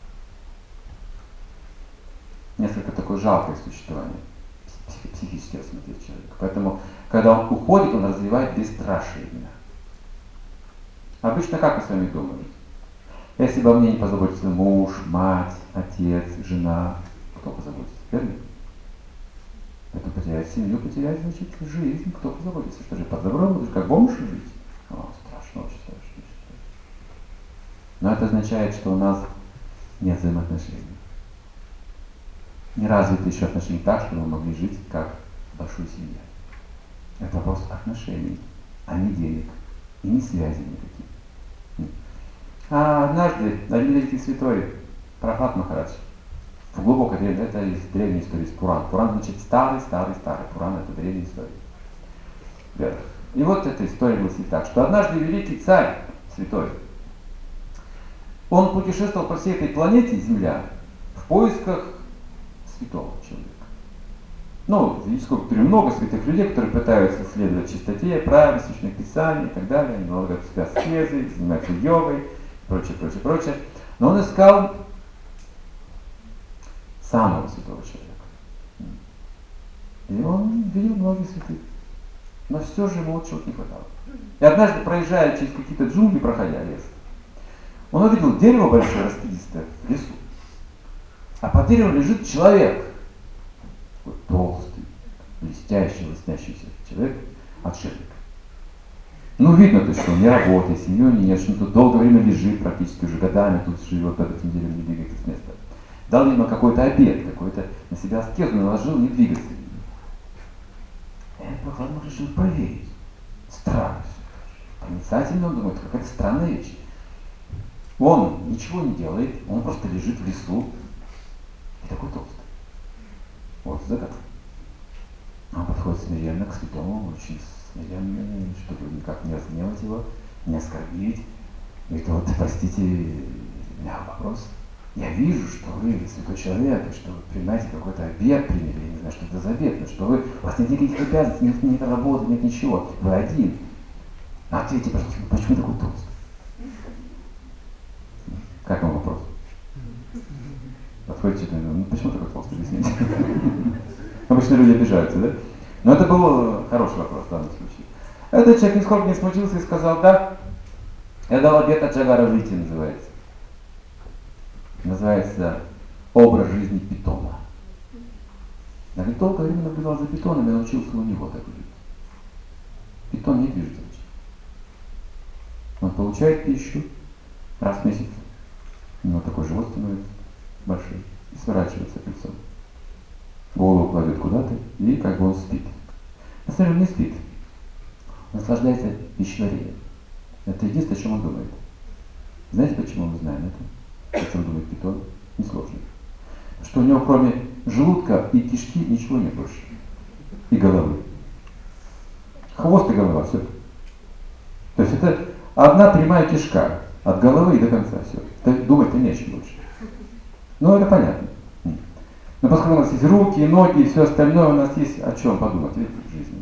Несколько такое жалкое существование, психически рассмотреть человека. Поэтому, когда он уходит, он развивает бесстрашие именно. Обычно как мы с вами думаем? Если бы о мне не позаботился муж, мать, отец, жена, кто позаботится? Верно? Поэтому потерять семью, потерять, значит, жизнь. Кто позаботится? Что же, под забором будешь как бомж жить? Страшно, очень страшно. Но это означает, что у нас нет взаимоотношений. Не развиты еще отношения так, чтобы мы могли жить как в большой семье. Это вопрос отношений, а не денег и не связи никаких. А однажды один великий святой, Прабхат Махарадж, в глубокой древней, это из древней истории, из Пуран. Пуран значит старый. Пуран это древняя история. И вот эта история гласит так, что однажды великий царь, святой, он путешествовал по всей этой планете Земля в поисках святого человека. Сколько много святых людей, которые пытаются следовать чистоте, правилам священных писаний и так далее. Они налагают себя аскезой, занимаются йогой, прочее. Но он искал самого святого человека. И он видел многих святых. Но все же ему чего-то не хватало. И однажды, проезжая через какие-то джунгли, проходя лес, он увидел дерево большое, раскидистое, в лесу. А под деревом лежит человек. Такой толстый, лоснящийся человек, отшельник. Видно, то, что он не работает, семьи у него нет, что он тут долгое время лежит, практически уже годами тут живет, под этим деревом не двигается с места. Дал ему какой-то обет, какой-то на себя аскезу наложил, не двигаться. Это Прабхат решил проверить. Странно все. Проницательно он думает, какая-то странная вещь. Он ничего не делает, он просто лежит в лесу и такой толстый. Вот загадка. Он подходит смиренно к святому, очень смиренно, чтобы никак не разгневать его, не оскорбить. Говорит, вот, простите, у меня вопрос. Я вижу, что вы святой человек, что вы принимаете какой-то обет, приняли, я не знаю, что это за обет, но что у вас нет никаких обязанностей, нет работы, нет ничего, вы один. Ответьте, пожалуйста, почему такой толстый? Как вам вопрос? Подходите, почему такой толстый, объясните? Обычно люди обижаются, да? Но это был хороший вопрос в данном случае. Этот человек нисколько не смутился и сказал, да, я дал обет Аджагараврити, называется. Называется образ жизни питона. Я долгое время наблюдал за питоном и научился у него так жить. Питон не движется. Он получает пищу раз в месяц. У него такой живот становится большой и сворачивается лицом. Голову кладет куда-то и он спит. На самом деле он не спит. Он наслаждается пищеварением. Это единственное, о чем он думает. Знаете, почему мы знаем это? О чем думает питон? Несложно. Что у него кроме желудка и кишки ничего нет больше. И головы. Хвост и голова, все. То есть это одна прямая кишка. От головы и до конца все. Думать-то не о чем больше. Это понятно. Но поскольку у нас есть руки, ноги и все остальное, у нас есть о чем подумать в жизни.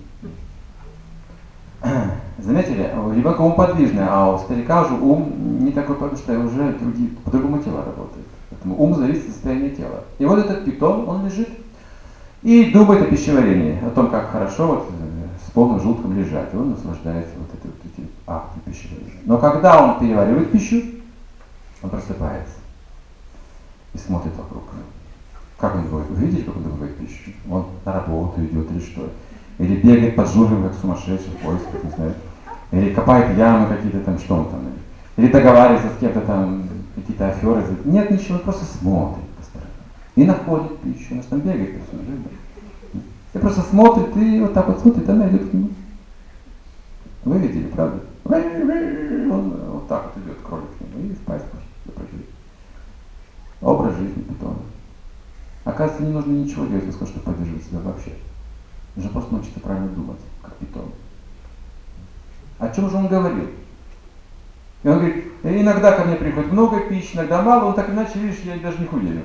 Заметили, у ребенка ум подвижный, а у старика уже ум не такой, потому что уже по-другому тело работает. Поэтому ум зависит от состояния тела. И вот этот питон, он лежит и думает о пищеварении, о том, как хорошо с полным желудком лежать. И он наслаждается этим актом пищеварения. Но когда он переваривает пищу, он просыпается и смотрит вокруг. Как он будет? Вы видите, как он добывает пищу? Он на работу идет или что? Или бегает под джунглями, как сумасшедший в поисках, не знаю. Или копает ямы какие-то там, что он там. Или договаривается с кем-то там, какие-то аферы. Нет ничего, он просто смотрит по сторонам. И находит пищу. Он же там бегает, просто И просто смотрит, и вот так вот смотрит, она идет к нему. Вы видели, правда? Он вот так вот идет, кролик к нему, и в пасть запрыгивает. Образ жизни питона. Оказывается, не нужно ничего делать, чтобы поддерживать себя вообще. Нужно просто научиться правильно думать, как питон. О чем же он говорил? И он говорит, иногда ко мне приходит много пищи, иногда мало, он так иначе, видишь, я даже не худею.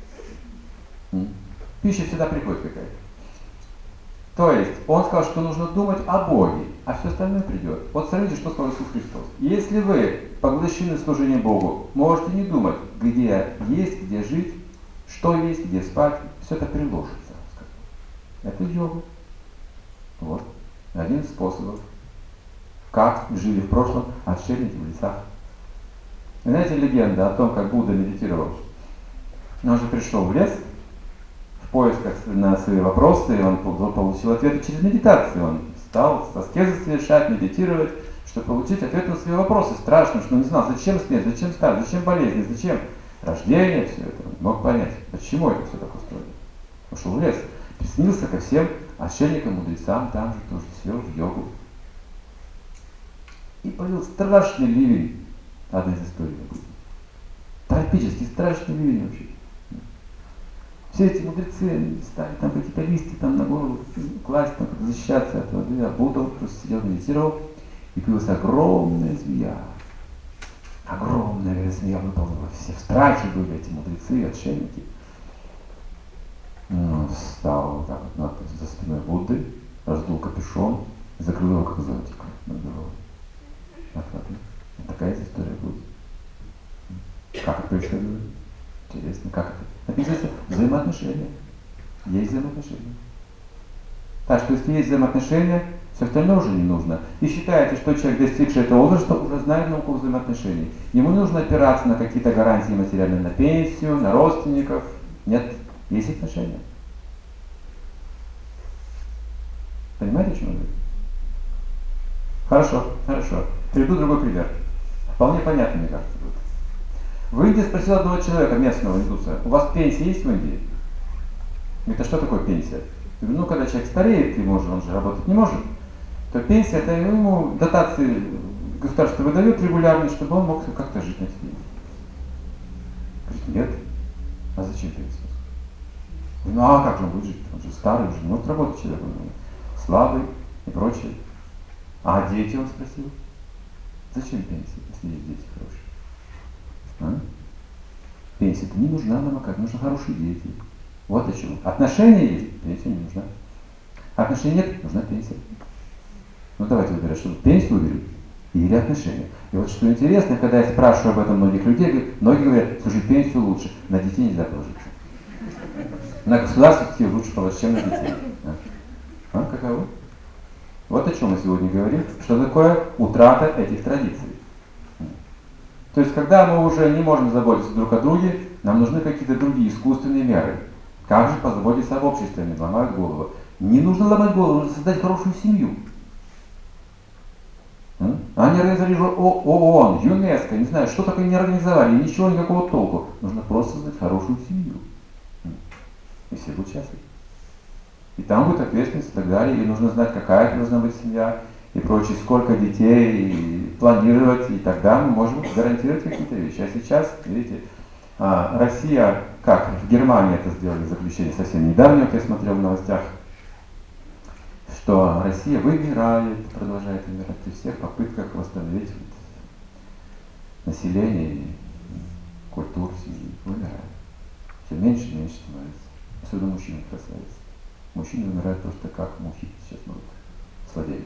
Пища всегда приходит какая-то. То есть, он сказал, что нужно думать о Боге, а все остальное придет. Вот смотрите, что сказал Иисус Христос. Если вы поглощены служением Богу, можете не думать, где есть, где жить, что есть, где спать, все это приложится. Это йога. Вот. Один из способов, как жили в прошлом отшельники в лесах. Знаете легенда о том, как Будда медитировал? Он же пришел в лес, в поисках на свои вопросы, и он получил ответы через медитацию. Он стал аскезы совершать, медитировать, чтобы получить ответы на свои вопросы. Страшно, что он не знал, зачем смерть, зачем старость, зачем болезни, зачем рождение, все это. Он не мог понять, почему это все так устроено. Пошел в лес, присоединился ко всем отшельникам, мудрецам, там же тоже сел в йогу. И полил страшный ливень. Одна из историй будет. Тропический, страшный ливень вообще. Все эти мудрецы стали там какие-то листья там на голову класть, там как-то защищаться от воды, а Будда просто сидел, медитировал, и появилась огромная змея. Огромная змея выползла. Все в страхе были эти мудрецы, отшельники. Он встал вот так вот за спиной Будды, раздул капюшон, закрыл его как зонтик над головой. Такая история будет. Как это происходило? Интересно, как это? Это называется взаимоотношения. Есть взаимоотношения. Так что если есть взаимоотношения, все остальное уже не нужно. И считаете, что человек, достигший этого возраста, уже знает науку взаимоотношений. Ему не нужно опираться на какие-то гарантии материальные, на пенсию, на родственников. Нет, есть отношения. Понимаете, о чем я говорю? Хорошо, хорошо. Приведу другой пример. Вполне понятно, мне кажется, будет. В Индии спросил одного человека, местного индуса, у вас пенсия есть в Индии? Говорит, а что такое пенсия? Я говорю, ну когда человек стареет, он же работать не может, то пенсия, это ему дотации государство выдает регулярно, чтобы он мог как-то жить на эти деньги. Говорит, нет. А зачем пенсия? Ну а как же он будет жить? Он же старый, уже не может работать человек, он слабый и прочее. А дети, он спросил. Зачем пенсия, если есть дети хорошие? А? Пенсия-то не нужна нам, а как? Нужны хорошие дети. Вот о чем. Отношения есть, пенсия не нужна. Отношений нет, нужна пенсия. Ну давайте выбирать, чтобы пенсию выберем или отношения. И вот что интересно, когда я спрашиваю об этом многих людей, многие говорят, слушай, пенсию лучше, на детей нельзя положиться. На государство лучше положить, чем на детей. А каково? Вот о чем мы сегодня говорим, что такое утрата этих традиций. То есть, когда мы уже не можем заботиться друг о друге, нам нужны какие-то другие искусственные меры. Как же позаботиться об обществе, не ломать голову? Не нужно ломать голову, нужно создать хорошую семью. Они организовали ООН, ЮНЕСКО, не знаю, что такое не организовали, ничего, никакого толку. Нужно просто создать хорошую семью. И все будут счастливы. И там будет ответственность и так далее, и нужно знать, какая это должна быть семья, и прочее, сколько детей, и планировать, и тогда мы можем гарантировать какие-то вещи. А сейчас, видите, Россия, как в Германии это сделали заключение совсем недавно, вот я смотрел в новостях, что Россия вымирает, продолжает вымирать при всех попытках восстановить население и культуру семьи. Вымирает. Все меньше и меньше становится. Особенно мужчины красавицы. Мужчины вымирают просто как мухи сейчас могут злодеи.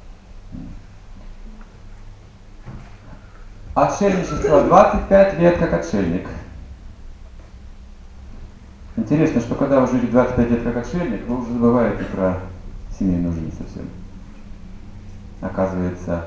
Отшельничество 25 лет как отшельник. Интересно, что когда вы жили 25 лет как отшельник, вы уже забываете про семейную жизнь совсем. Оказывается,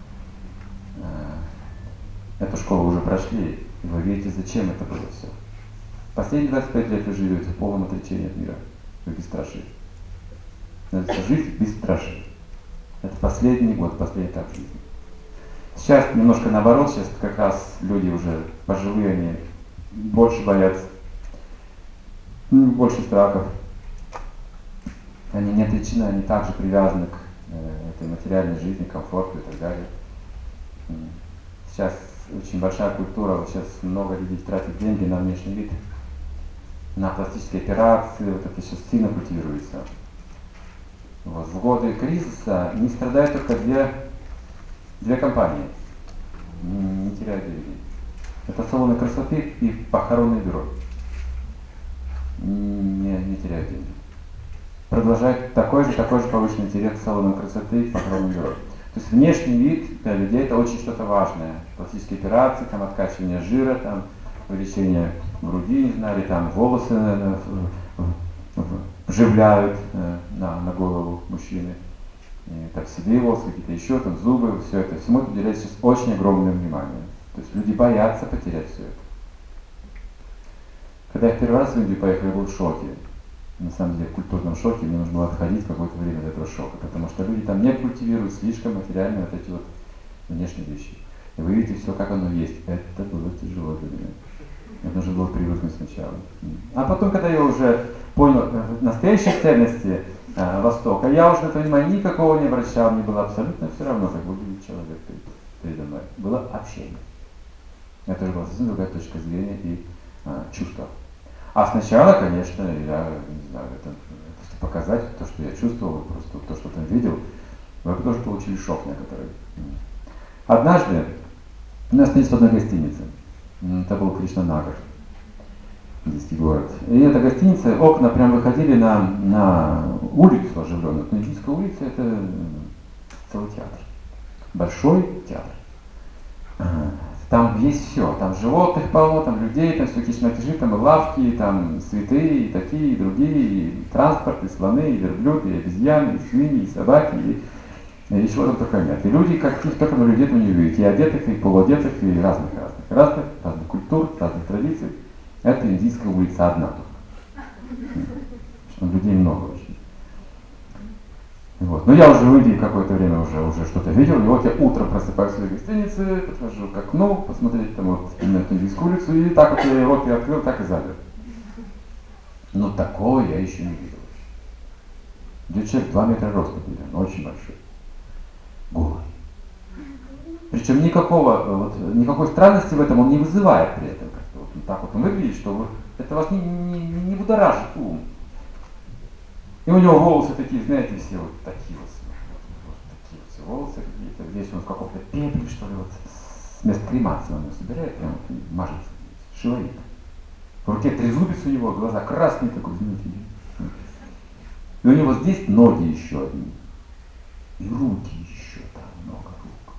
эту школу уже прошли, и вы видите, зачем это было все. Последние 25 лет вы живете в полном отречении от мира. Вы бесстрашие. Надо жить бесстрашие. Это последний год, последний этап жизни. Сейчас немножко наоборот, сейчас как раз люди уже пожилые, они больше боятся, больше страхов. они не отличены, они также привязаны к этой материальной жизни, комфорту и так далее. Сейчас очень большая культура, вот сейчас много людей тратят деньги на внешний вид, на пластические операции, вот это сейчас сильно культивируется. Вот. В годы кризиса не страдают только две компании, не теряют деньги. Это салоны красоты и похоронное бюро. Не теряют деньги. Продолжает такой же повышенный интерес к салонам красоты и похоронному бюро. То есть внешний вид для людей это очень что-то важное. Пластические операции, там откачивание жира, там увеличение груди, не знаю, или там волосы вживляют на голову мужчины. И, так себе волосы, какие-то еще, там зубы, все это. Всему это уделяется сейчас очень огромное внимание. То есть люди боятся потерять все это. Когда я в первый раз в Индию поехал, я был в шоке. На самом деле в культурном шоке, мне нужно было отходить какое-то время от этого шока, потому что люди там не культивируют слишком материальные вот эти вот внешние вещи. И вы видите все, как оно есть. Это было тяжело для меня. Это нужно было привыкнуть сначала. А потом, когда я уже понял настоящие ценности Востока, я уже на это внимания никакого не обращал, мне было абсолютно все равно, как выглядит человек передо мной. Было общение. Это же была совсем другая точка зрения и чувства. А сначала, конечно, я не знаю, это показать то, что я чувствовал, просто то, что там видел, вы тоже получили шок некоторый. Однажды у нас остановились в одной гостинице. Это был Кришнанагар, индийский город. И эта гостиница, окна прям выходили на улицу оживленную. Но индийская улица это целый театр. Большой театр. Там есть все, там животных полно, там людей, там все кишмакиши, там и лавки, там цветы, и такие, и другие, и транспорт, и слоны, и верблюды, и обезьяны, и свиньи, и собаки, и ничего там только нет. И люди, каких только на людей там не увидите, и одетых, и полуодетых, и разных культур, разных традиций. Это индийская улица одна только. Что людей много очень. Вот. Но я уже в Индии какое-то время уже что-то видел, и вот я утром просыпаюсь в своей гостинице, подхожу к окну, посмотреть там вот именно эту индийскую улицу, и так вот я рот и открыл, так и замер. Но такого я еще не видел. Где человек 2 метра роста были, он очень большой. Голый. Причем никакой странности в этом он не вызывает при этом. Как-то вот так вот он выглядит, что это вас не будоражит ум. И у него волосы такие, знаете, все вот такие вот все волосы какие-то. Здесь он в каком-то пепле, что ли, вот с места кремации он его собирает, прям мажет, шевелит. В руке трезубец у него, глаза красные, такой, знаете. И у него здесь ноги еще одни. И руки еще там много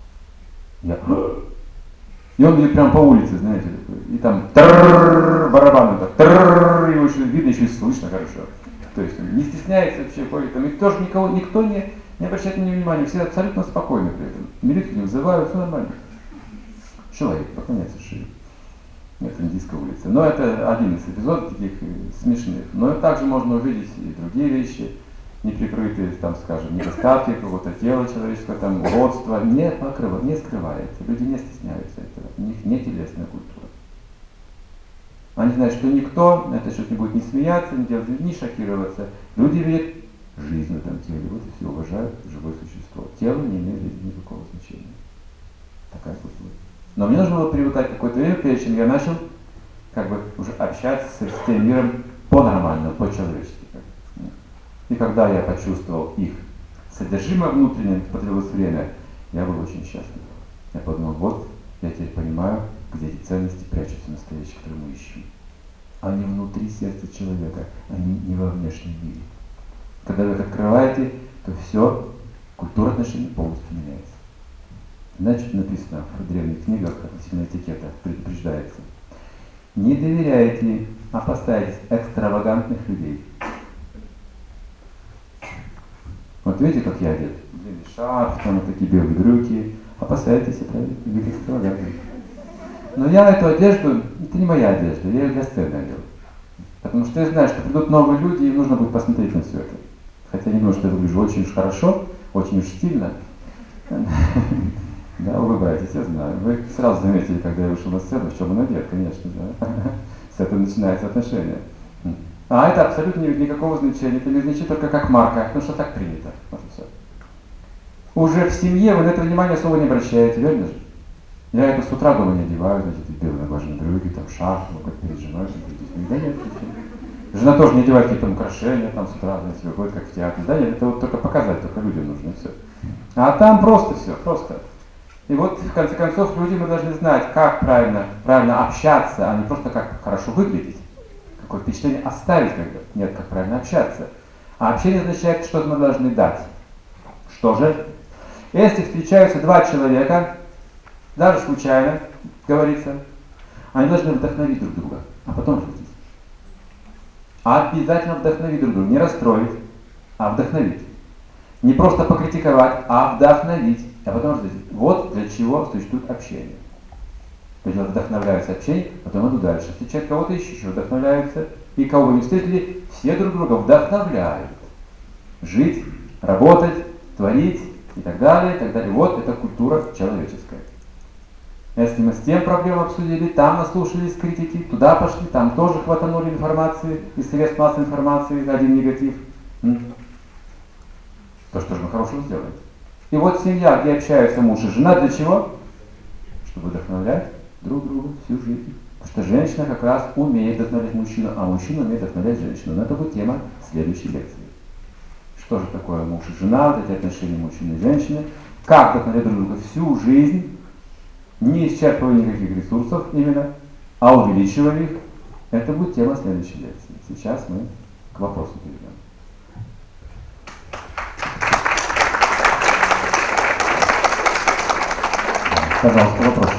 рук. И он идет прямо по улице, знаете, такой. И там барабаны так, его еще видно, еще и слышно хорошо. То есть он не стесняется вообще, ходит там, и тоже никто не обращает на него внимания, все абсолютно спокойны при этом. Милицию не вызывают, все нормально. Человек поклоняется Шиве. Это индийская улица. Но это один из эпизодов таких смешных. Но также можно увидеть и другие вещи, неприкрытые, там, скажем, недостатки какого-то тела человеческого, там, уродства, не скрывается. Люди не стесняются этого. У них не телесная культура. Они знают, что никто на это что-то не будет не смеяться, не делать, не шокироваться. Люди видят жизнь в этом теле, вот и все уважают живое существо. Тело не имеет для них никакого значения. Такая культура. Но мне нужно было привыкать какое-то время, прежде чем я начал как бы уже общаться с тем миром по-нормальному, по-человечески. И когда я почувствовал их содержимое внутреннее, потребовалось время, я был очень счастлив. Я подумал, вот, я теперь понимаю, где эти ценности прячутся настоящие, которые мы ищем. Они внутри сердца человека, они не во внешнем мире. Когда вы их открываете, то все, культура отношений полностью меняется. Значит, написано в древних книгах относительно этикета, предупреждается. Не доверяйте, опасайтесь экстравагантных людей. Вот видите, как я одет? Длинный шарф, там вот такие белые брюки. Опасайтесь, это вид экстравагантный. Но я эту одежду, это не моя одежда, я ее для сцены одел. Потому что я знаю, что придут новые люди, и им нужно будет посмотреть на все это. Хотя не думаю, что я выгляжу очень уж хорошо, очень уж стильно. Да, улыбаетесь, я знаю. Вы сразу заметили, когда я вышел на сцену, в чем он одет, конечно, да. С этого начинается отношение. А это абсолютно не имеет никакого значения. Это имеет значение только как марка, потому что так принято. Вот и все. Уже в семье вы на это внимание особо не обращаете, верно же? Я это с утра дома не одеваю, значит, белые наглаженные брюки, там шарф, ну, как перед женой, перед детьми. Да нет, жена тоже не одевает какие-то украшения, там с утра, знаете, выходит как в театре. Да нет, это вот только показать, только людям нужно, и все. А там просто все, просто. И вот, в конце концов, люди мы должны знать, как правильно общаться, а не просто как хорошо выглядеть. Какое впечатление оставить, когда нет, как правильно общаться. А общение означает, что мы должны дать. Что же? Если встречаются два человека, даже случайно, говорится, они должны вдохновить друг друга, а потом жить. Обязательно вдохновить друг друга, не расстроить, а вдохновить. Не просто покритиковать, а вдохновить, а потом жить. Вот для чего существует общение. То есть вдохновляются общением, потом идут дальше. Встречают кого-то еще вдохновляются, и кого вы не встретили, все друг друга вдохновляют. Жить, работать, творить и так далее, и так далее. Вот это культура человеческая. Если мы с тем проблему обсудили, там наслушались критики, туда пошли, там тоже хватанули информации, из средств массовой информации, один негатив. То что же мы хорошего сделаем? И вот семья, где общаются муж и жена, для чего? Чтобы вдохновлять друг друга всю жизнь. Потому что женщина как раз умеет вдохновлять мужчину, а мужчина умеет вдохновлять женщину. Но это будет тема следующей лекции. Что же такое муж и жена, вот эти отношения мужчины и женщины, как вдохновлять друг друга всю жизнь, не исчерпывая никаких ресурсов именно, а увеличивая их. Это будет тема следующей лекции. Сейчас мы к вопросу перейдем. Пожалуйста, вопросы.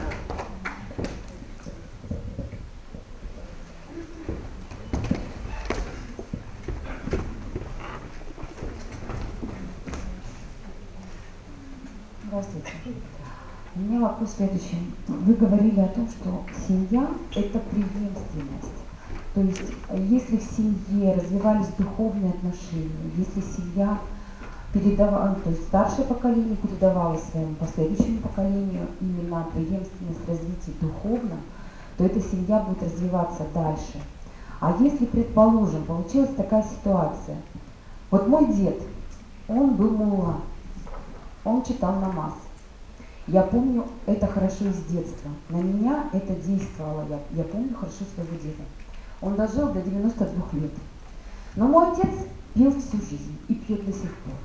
Здравствуйте. У меня вопрос следующий. Вы говорили о том, что семья – это преемственность. То есть, если в семье развивались духовные отношения, если семья передавала, то есть старшее поколение передавало своему последующему поколению именно преемственность развития духовно, то эта семья будет развиваться дальше. А если, предположим, получилась такая ситуация, вот мой дед, он был мулла, он читал намаз. Я помню это хорошо из детства. На меня это действовало. Я помню хорошо своего деда. Он дожил до 92 лет. Но мой отец пил всю жизнь и пьет до сих пор.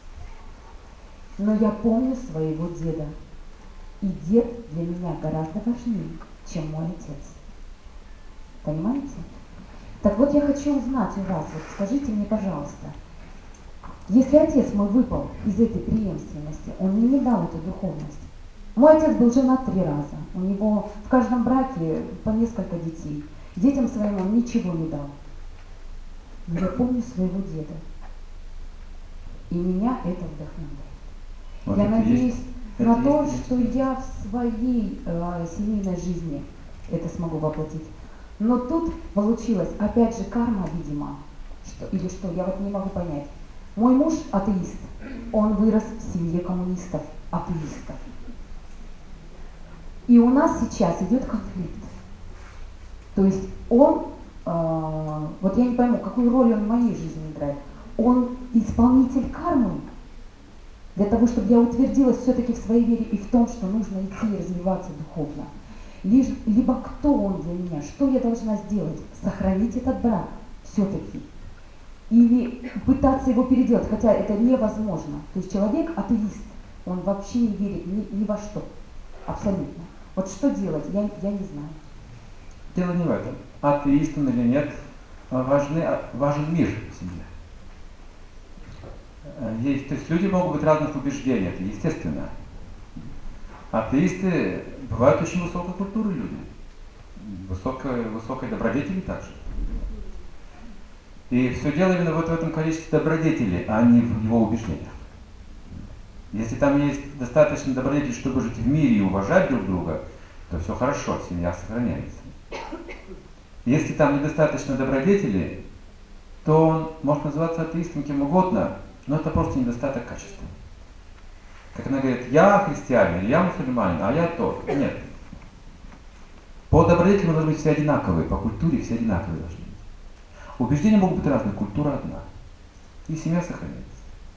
Но я помню своего деда. И дед для меня гораздо важнее, чем мой отец. Понимаете? Так вот я хочу узнать у вас, вот скажите мне, пожалуйста, если отец мой выпал из этой преемственности, он мне не дал эту духовность. Мой отец был женат 3 раза. У него в каждом браке по несколько детей. Детям своим он ничего не дал. Но я помню своего деда. И меня это вдохновляет. Вот я это надеюсь есть, на то, есть. что я в своей семейной жизни это смогу воплотить. Но тут получилось, опять же, карма, видимо. Или что, я вот не могу понять. Мой муж атеист. Он вырос в семье коммунистов, атеистов. И у нас сейчас идет конфликт. То есть он, вот я не пойму, какую роль он в моей жизни играет. Он исполнитель кармы, для того, чтобы я утвердилась все-таки в своей вере и в том, что нужно идти и развиваться духовно. Либо кто он для меня, что я должна сделать? Сохранить этот брак все-таки. Или пытаться его переделать, хотя это невозможно. То есть человек атеист, он вообще не верит ни во что. Абсолютно. Вот что делать, я не знаю. Дело не в этом. Атеист он или нет, важен мир в семье. То есть люди могут быть разных убеждений, это естественно. Атеисты бывают очень высокой культуры люди. Высокой добродетели также. И все дело именно вот в этом количестве добродетелей, а не в его убеждениях. Если там есть достаточно добродетелей, чтобы жить в мире и уважать друг друга, то все хорошо, семья сохраняется. Если там недостаточно добродетелей, то он может называться атеистом кем угодно, но это просто недостаток качества. Как она говорит, я христианин, или я мусульманин, а я тот. Нет. По добродетели мы должны быть все одинаковые, по культуре все одинаковые должны быть. Убеждения могут быть разные, культура одна. И семья сохраняется.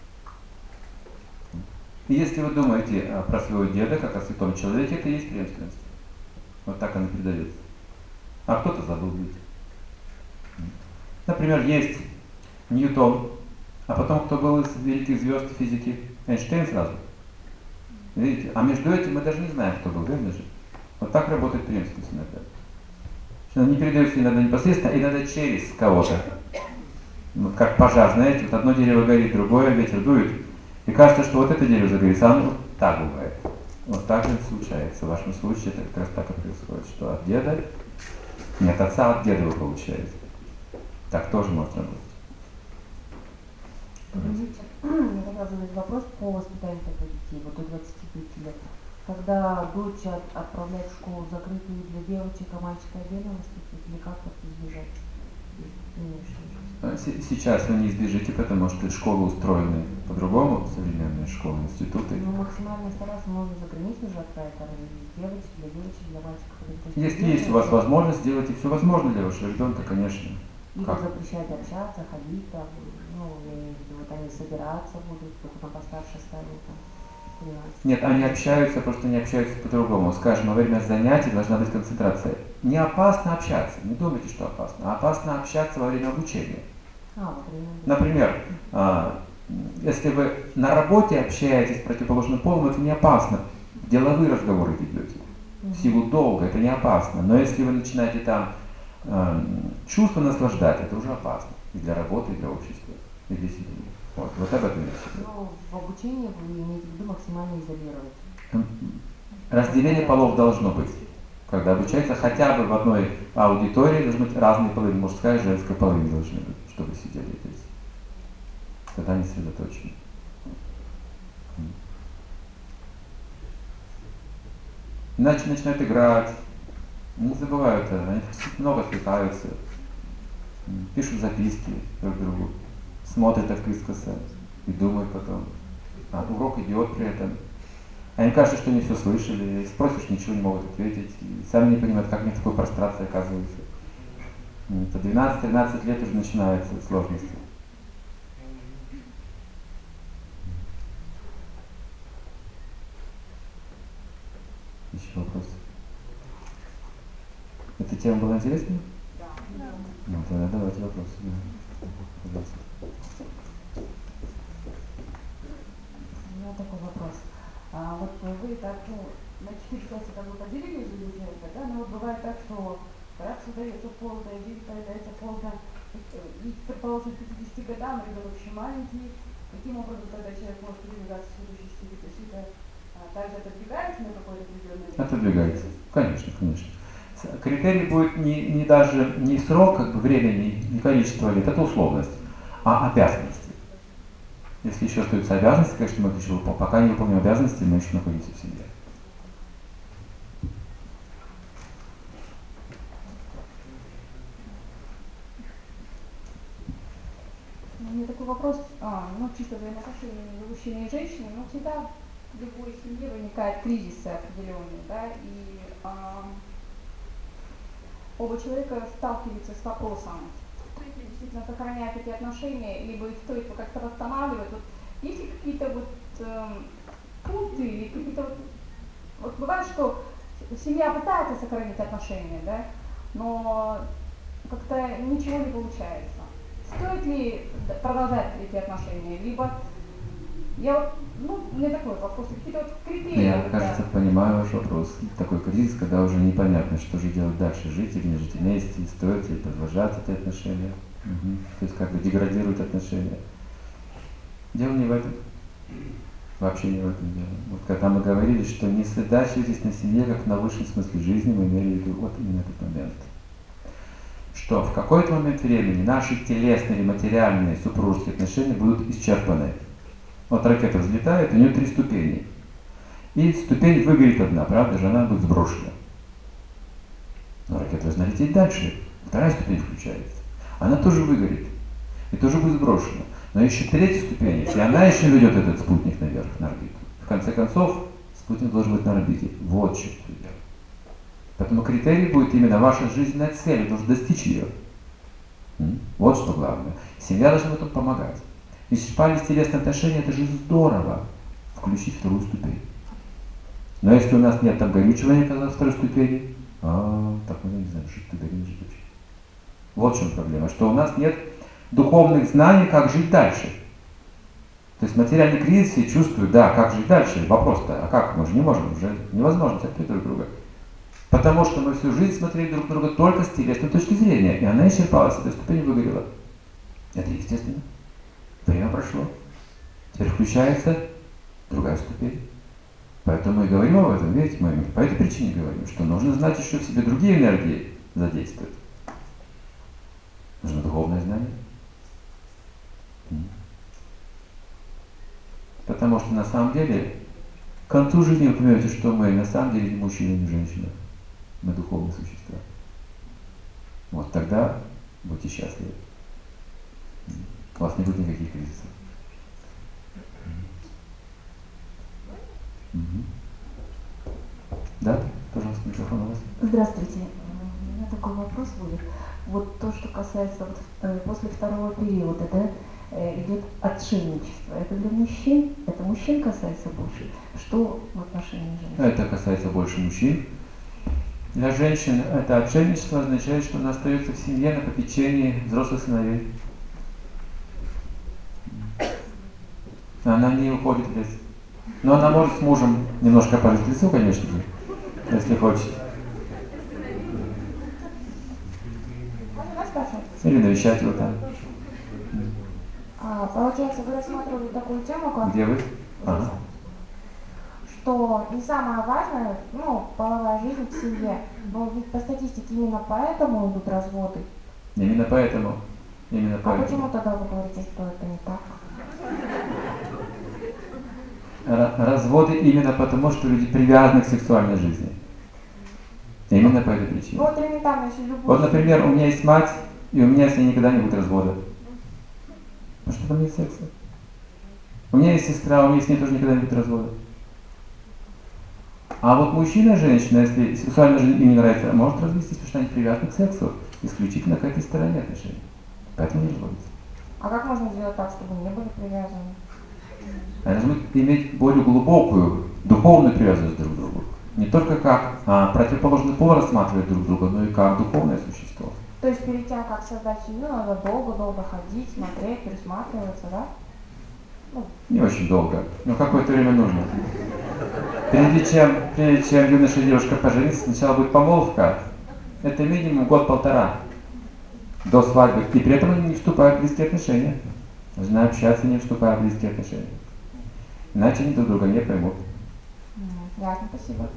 И если вы думаете про своего деда, как о святом человеке, это и есть преемственность. Вот так она передается. А кто-то забыл быть. Например, есть Ньютон, а потом кто был из великих звезд физики? Эйнштейн сразу. Видите? А между этим мы даже не знаем, кто был, верно же? Вот так работает преемственность иногда. Она не передается иногда непосредственно, иногда через кого-то. Вот как пожар, знаете, вот одно дерево горит, другое, ветер дует. И кажется, что вот это дерево загорится, а оно вот так бывает. Вот так же случается. В вашем случае это как раз так и происходит, что от деда, не от отца, а от деда вы получаете. Так тоже может работать. Мне хотела задать вопрос по воспитанию таких детей, вот до 25 лет. Когда дочь отправляет в школу закрытую для девочек, а мальчика отдельно воспитывать, или как это избежать? Сейчас вы не избежите, потому что школы устроены по-другому, современные школы, институты. Ну, максимально стараться можно за границу уже отправить, девочек, для мальчиков. Если есть у вас возможность, сделайте все возможное для вашего ребенка, конечно. Или запрещать общаться, ходить там, ну, вот они собираться будут, потом постарше станут там. Нет, они общаются, просто не общаются по-другому. Скажем, во время занятий должна быть концентрация. Не опасно общаться, не думайте, что опасно, а опасно общаться во время обучения. Например, если вы на работе общаетесь с противоположным полом, это не опасно. Деловые разговоры ведете. В силу долга это не опасно. Но если вы начинаете там чувство наслаждать, это уже опасно. И для работы, и для общества, и для семьи. Вот об этом речь. Но в обучении вы имеете в виду максимально изолировать. Разделение полов должно быть. Когда обучается хотя бы в одной аудитории, должны быть разные половины, мужская и женская половина должны быть, чтобы сидели здесь. Тогда они сосредоточены. Иначе начинают играть, не забывают, они много отвлекаются, пишут записки друг другу, смотрят так искоса и думают потом. А урок идет при этом. Они кажется, что они все слышали, спросишь, ничего не могут ответить, и сами не понимают, как они в такой прострации оказываются. По 12-13 лет уже начинаются сложности. Еще вопросы? Эта тема была интересна? Да. Ну, тогда давайте вопросы. Пожалуйста. У меня такой вопрос. Вот вы так, на 4 класса как бы поделили уже ребенка, да, но вот бывает так, что рак создается поздно, жизнь появляется поздно, и, предположим, к 50 годам ребенок еще маленький, каким образом тогда человек может передвигаться в следующей степени? То есть это также отодвигается на какой-то определенный время? Отодвигается, конечно, конечно. Критерий будет не даже не срок как бы, времени, не количество лет, это условность, а обязанности. Если еще остаются обязанности, конечно, мы еще выполняем. Пока не выполним обязанности, мы еще находимся в семье. У меня такой вопрос, чисто взаимоотношения между мужчиной и женщиной, но всегда в любой семье возникают кризисы определенные, да, и оба человека сталкиваются с вопросом, стоит ли действительно сохранять эти отношения, либо их стоит как-то восстанавливать. Вот есть ли какие-то пункты или какие-то вот бывает, что семья пытается сохранить отношения, да, но как-то ничего не получается. Стоит ли продолжать эти отношения, либо у меня такой вопрос, какие-то критерии. Я, кажется, понимаю ваш вопрос. Такой кризис, когда уже непонятно, что же делать дальше, жить или не жить вместе, стоит ли продолжать эти отношения. То есть как бы деградируют отношения. Дело не в этом. Вообще не в этом дело. Вот когда мы говорили, что не сосредотачивайтесь на семье, как на высшем смысле жизни, мы имели в виду вот именно этот момент. Что в какой-то момент времени наши телесные или материальные супружеские отношения будут исчерпаны. Вот ракета взлетает, у нее 3 ступени. И ступень выгорит одна, правда же, она будет сброшена. Но ракета должна лететь дальше. 2-я ступень включается. Она тоже выгорит. И тоже будет сброшена. Но еще 3-я ступень, если она еще ведет этот спутник наверх, на орбиту. В конце концов, спутник должен быть на орбите. Вот что это дело. Поэтому критерий будет именно ваша жизненная цель, вы должны достичь ее. Вот что главное. Семья должна в этом помогать. Исчерпались телесные отношения, это же здорово. Включить вторую ступень. Но если у нас нет там горючего на второй ступени, так мы не знаем, жить ты не жить вообще. Вот в чем проблема, что у нас нет духовных знаний, как жить дальше. То есть материальный кризис все чувствуют, да, как жить дальше. Вопрос-то, а как? Мы же не можем, уже невозможно терпеть друг друга. Потому что мы всю жизнь смотрели друг на друга только с телесной точки зрения, и она исчерпалась, эта ступень выгорела. Это естественно. Время прошло. Теперь включается другая ступень. Поэтому мы и говорим об этом, видите, мы по этой причине говорим, что нужно знать еще в себе другие энергии задействовать. Нужно духовное знание. Потому что на самом деле, к концу жизни вы поймете, что мы на самом деле не мужчина, не женщина. Мы духовные существа. Вот тогда будьте счастливы. У вас не будет никаких кризисов. Да? Пожалуйста, микрофон у вас. Здравствуйте. У меня такой вопрос будет. Вот то, что касается после второго периода, да, идет отшельничество. Это для мужчин? Это мужчин касается больше? Что в отношении женщин? Это касается больше мужчин. Для женщин это отшельничество означает, что она остается в семье на попечении взрослых сыновей. Она не уходит в лес. Но она может с мужем немножко полезть в лесу, конечно же, если хочет. Или навещать его там. Получается, вы рассматривали такую тему, как... Где вы? Ага. Что не самое важное, половая жизнь в семье. Но ведь по статистике именно поэтому идут разводы. Именно поэтому. Именно поэтому. Почему тогда вы говорите, что это не так? Разводы именно потому, что люди привязаны к сексуальной жизни. Именно по этой причине. Вот элементарно, если любовь... Вот, например, у меня есть мать, и у меня с ней никогда не будет развода. Потому что там нет секса. У меня есть сестра, у меня с ней тоже никогда не будет развода. А вот мужчина и женщина, если сексуальная жизнь им не нравится, может развестись, потому что они привязаны к сексу, исключительно к этой стороне отношений. Поэтому не разводятся. А как можно сделать так, чтобы не были привязаны? Они должны иметь более глубокую духовную привязанность друг к другу. Не только как противоположный пол рассматривать друг друга, но и как духовное существо. То есть перед тем, как создать семью, надо долго-долго ходить, смотреть, присматриваться, да? Не очень долго, но какое-то время нужно. Прежде чем юноша и девушка поженятся, сначала будет помолвка. Это минимум год-полтора до свадьбы. И при этом они не вступают в близкие отношения. Должны общаться, не вступая в близкие отношения. Иначе они друг друга не поймут. Ясно, спасибо.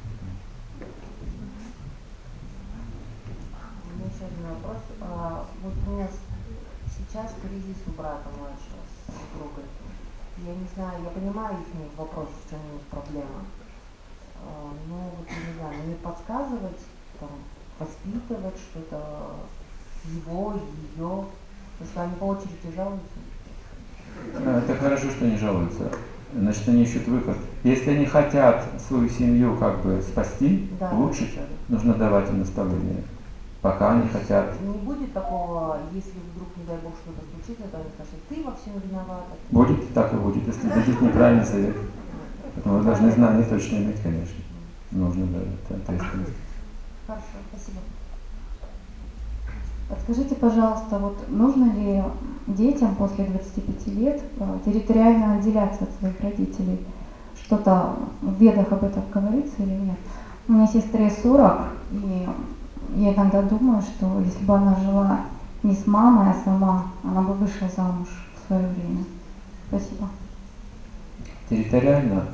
У меня еще один вопрос. Вот у меня сейчас кризис у брата младшего с супругой. Я не знаю, я понимаю их вопрос, в чем у них проблема. Но вот я не знаю, мне подсказывать, там, воспитывать что-то его, ее, потому что они по очереди жалуются. Это хорошо, что они жалуются. Значит, они ищут выход. Если они хотят свою семью как бы спасти, Да, улучшить, да. нужно давать им наставления. Пока они хотят. Не будет такого, если вдруг, не дай бог, что-то случится, то они скажут, ты во всем виновата. Будет, так и будет, если дадут неправильный совет. Поэтому вы должны знания точно иметь, конечно. Нужно, да, это ответственность. Хорошо, спасибо. Подскажите, пожалуйста, вот нужно ли детям после 25 лет территориально отделяться от своих родителей? Что-то в ведах об этом говорится или нет? У меня сестре 40, и я иногда думаю, что если бы она жила не с мамой, а сама, она бы вышла замуж в свое время. Спасибо. Территориально.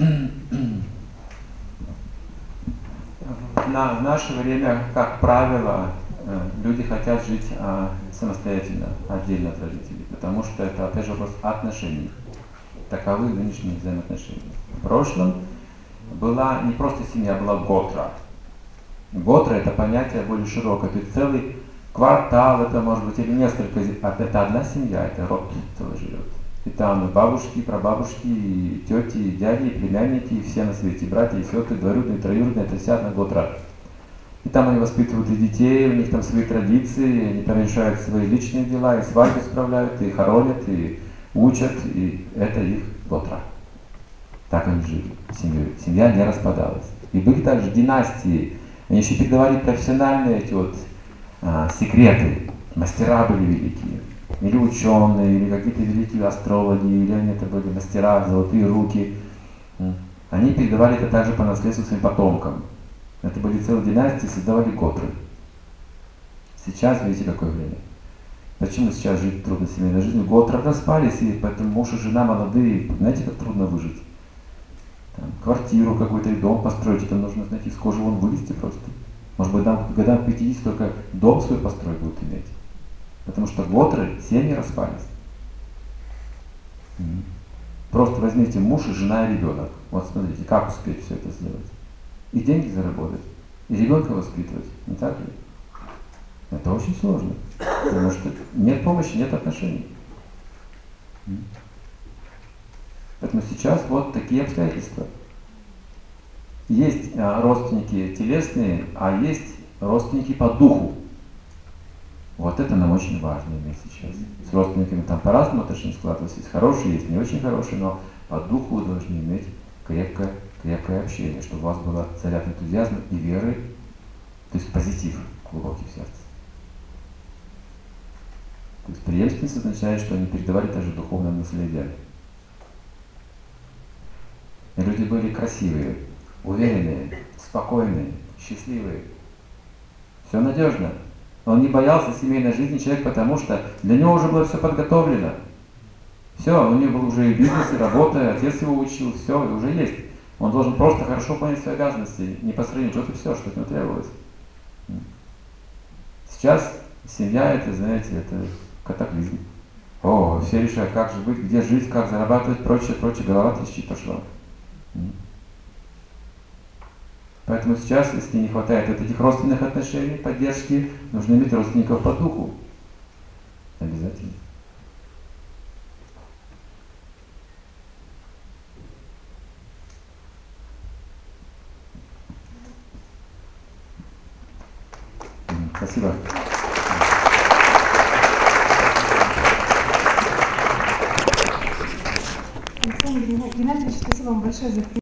В наше время, как правило, люди хотят жить самостоятельно, отдельно от родителей, потому что это, опять же, вопрос отношений. Таковы нынешние взаимоотношения. В прошлом была не просто семья, была готра. Готра — это понятие более широкое, то есть целый квартал, это может быть, или несколько, это одна семья, это род целый живет. И там и бабушки, и прабабушки, и тети, и дяди, и племянники, и все на свете, и братья, и сестры, двоюродные, троюродные, это вся одна готра. И там они воспитывают и детей, у них там свои традиции, они там решают свои личные дела, и свадьбы справляют, и хоронят, и учат, и это их готра. Так они жили, семьей. Семья не распадалась. И были также династии, они еще передавали профессиональные эти вот секреты. Мастера были великие, или ученые, или какие-то великие астрологи, или они это были мастера, золотые руки. Они передавали это также по наследству своим потомкам. Это были целые династии, создавали готры. Сейчас, видите, какое время. Почему сейчас жить трудно семейной жизнью? Готры распались, и поэтому муж и жена молодые. Знаете, как трудно выжить? Там, квартиру какую-то и дом построить, это нужно, знаете, из кожи вон вылезти просто. Может быть, годам к 50 только дом свой построить будут иметь. Потому что готры, семьи распались. Просто возьмите муж и жена и ребенок. Вот смотрите, как успеть все это сделать. И деньги заработать, и ребенка воспитывать, не так ли? Это очень сложно, потому что нет помощи, нет отношений. Поэтому сейчас вот такие обстоятельства. Есть родственники телесные, а есть родственники по духу. Вот это нам очень важно иметь сейчас. С родственниками там по-разному отношения складываются. Есть хорошие, есть не очень хорошие, но по духу вы должны иметь крепкое общение, чтобы у вас был заряд энтузиазма и веры, то есть позитив глубокий в сердце. То есть преемственность означает, что они передавали также духовное наследие. И люди были красивые, уверенные, спокойные, счастливые. Все надежно. Он не боялся семейной жизни человек, потому что для него уже было все подготовлено. Все, у него был уже и бизнес, и работа, отец его учил, все, и уже есть. Он должен просто хорошо понять свои обязанности, не посредничать, вот и все, что от него требовалось. Сейчас семья, это, знаете, это катаклизм. О, все решают, как же быть, где жить, как зарабатывать, прочее, голова трещит пошла. Поэтому сейчас, если не хватает вот этих родственных отношений, поддержки, нужно иметь родственников по духу. Обязательно. Спасибо. Александр Геннадьевич, спасибо вам большое за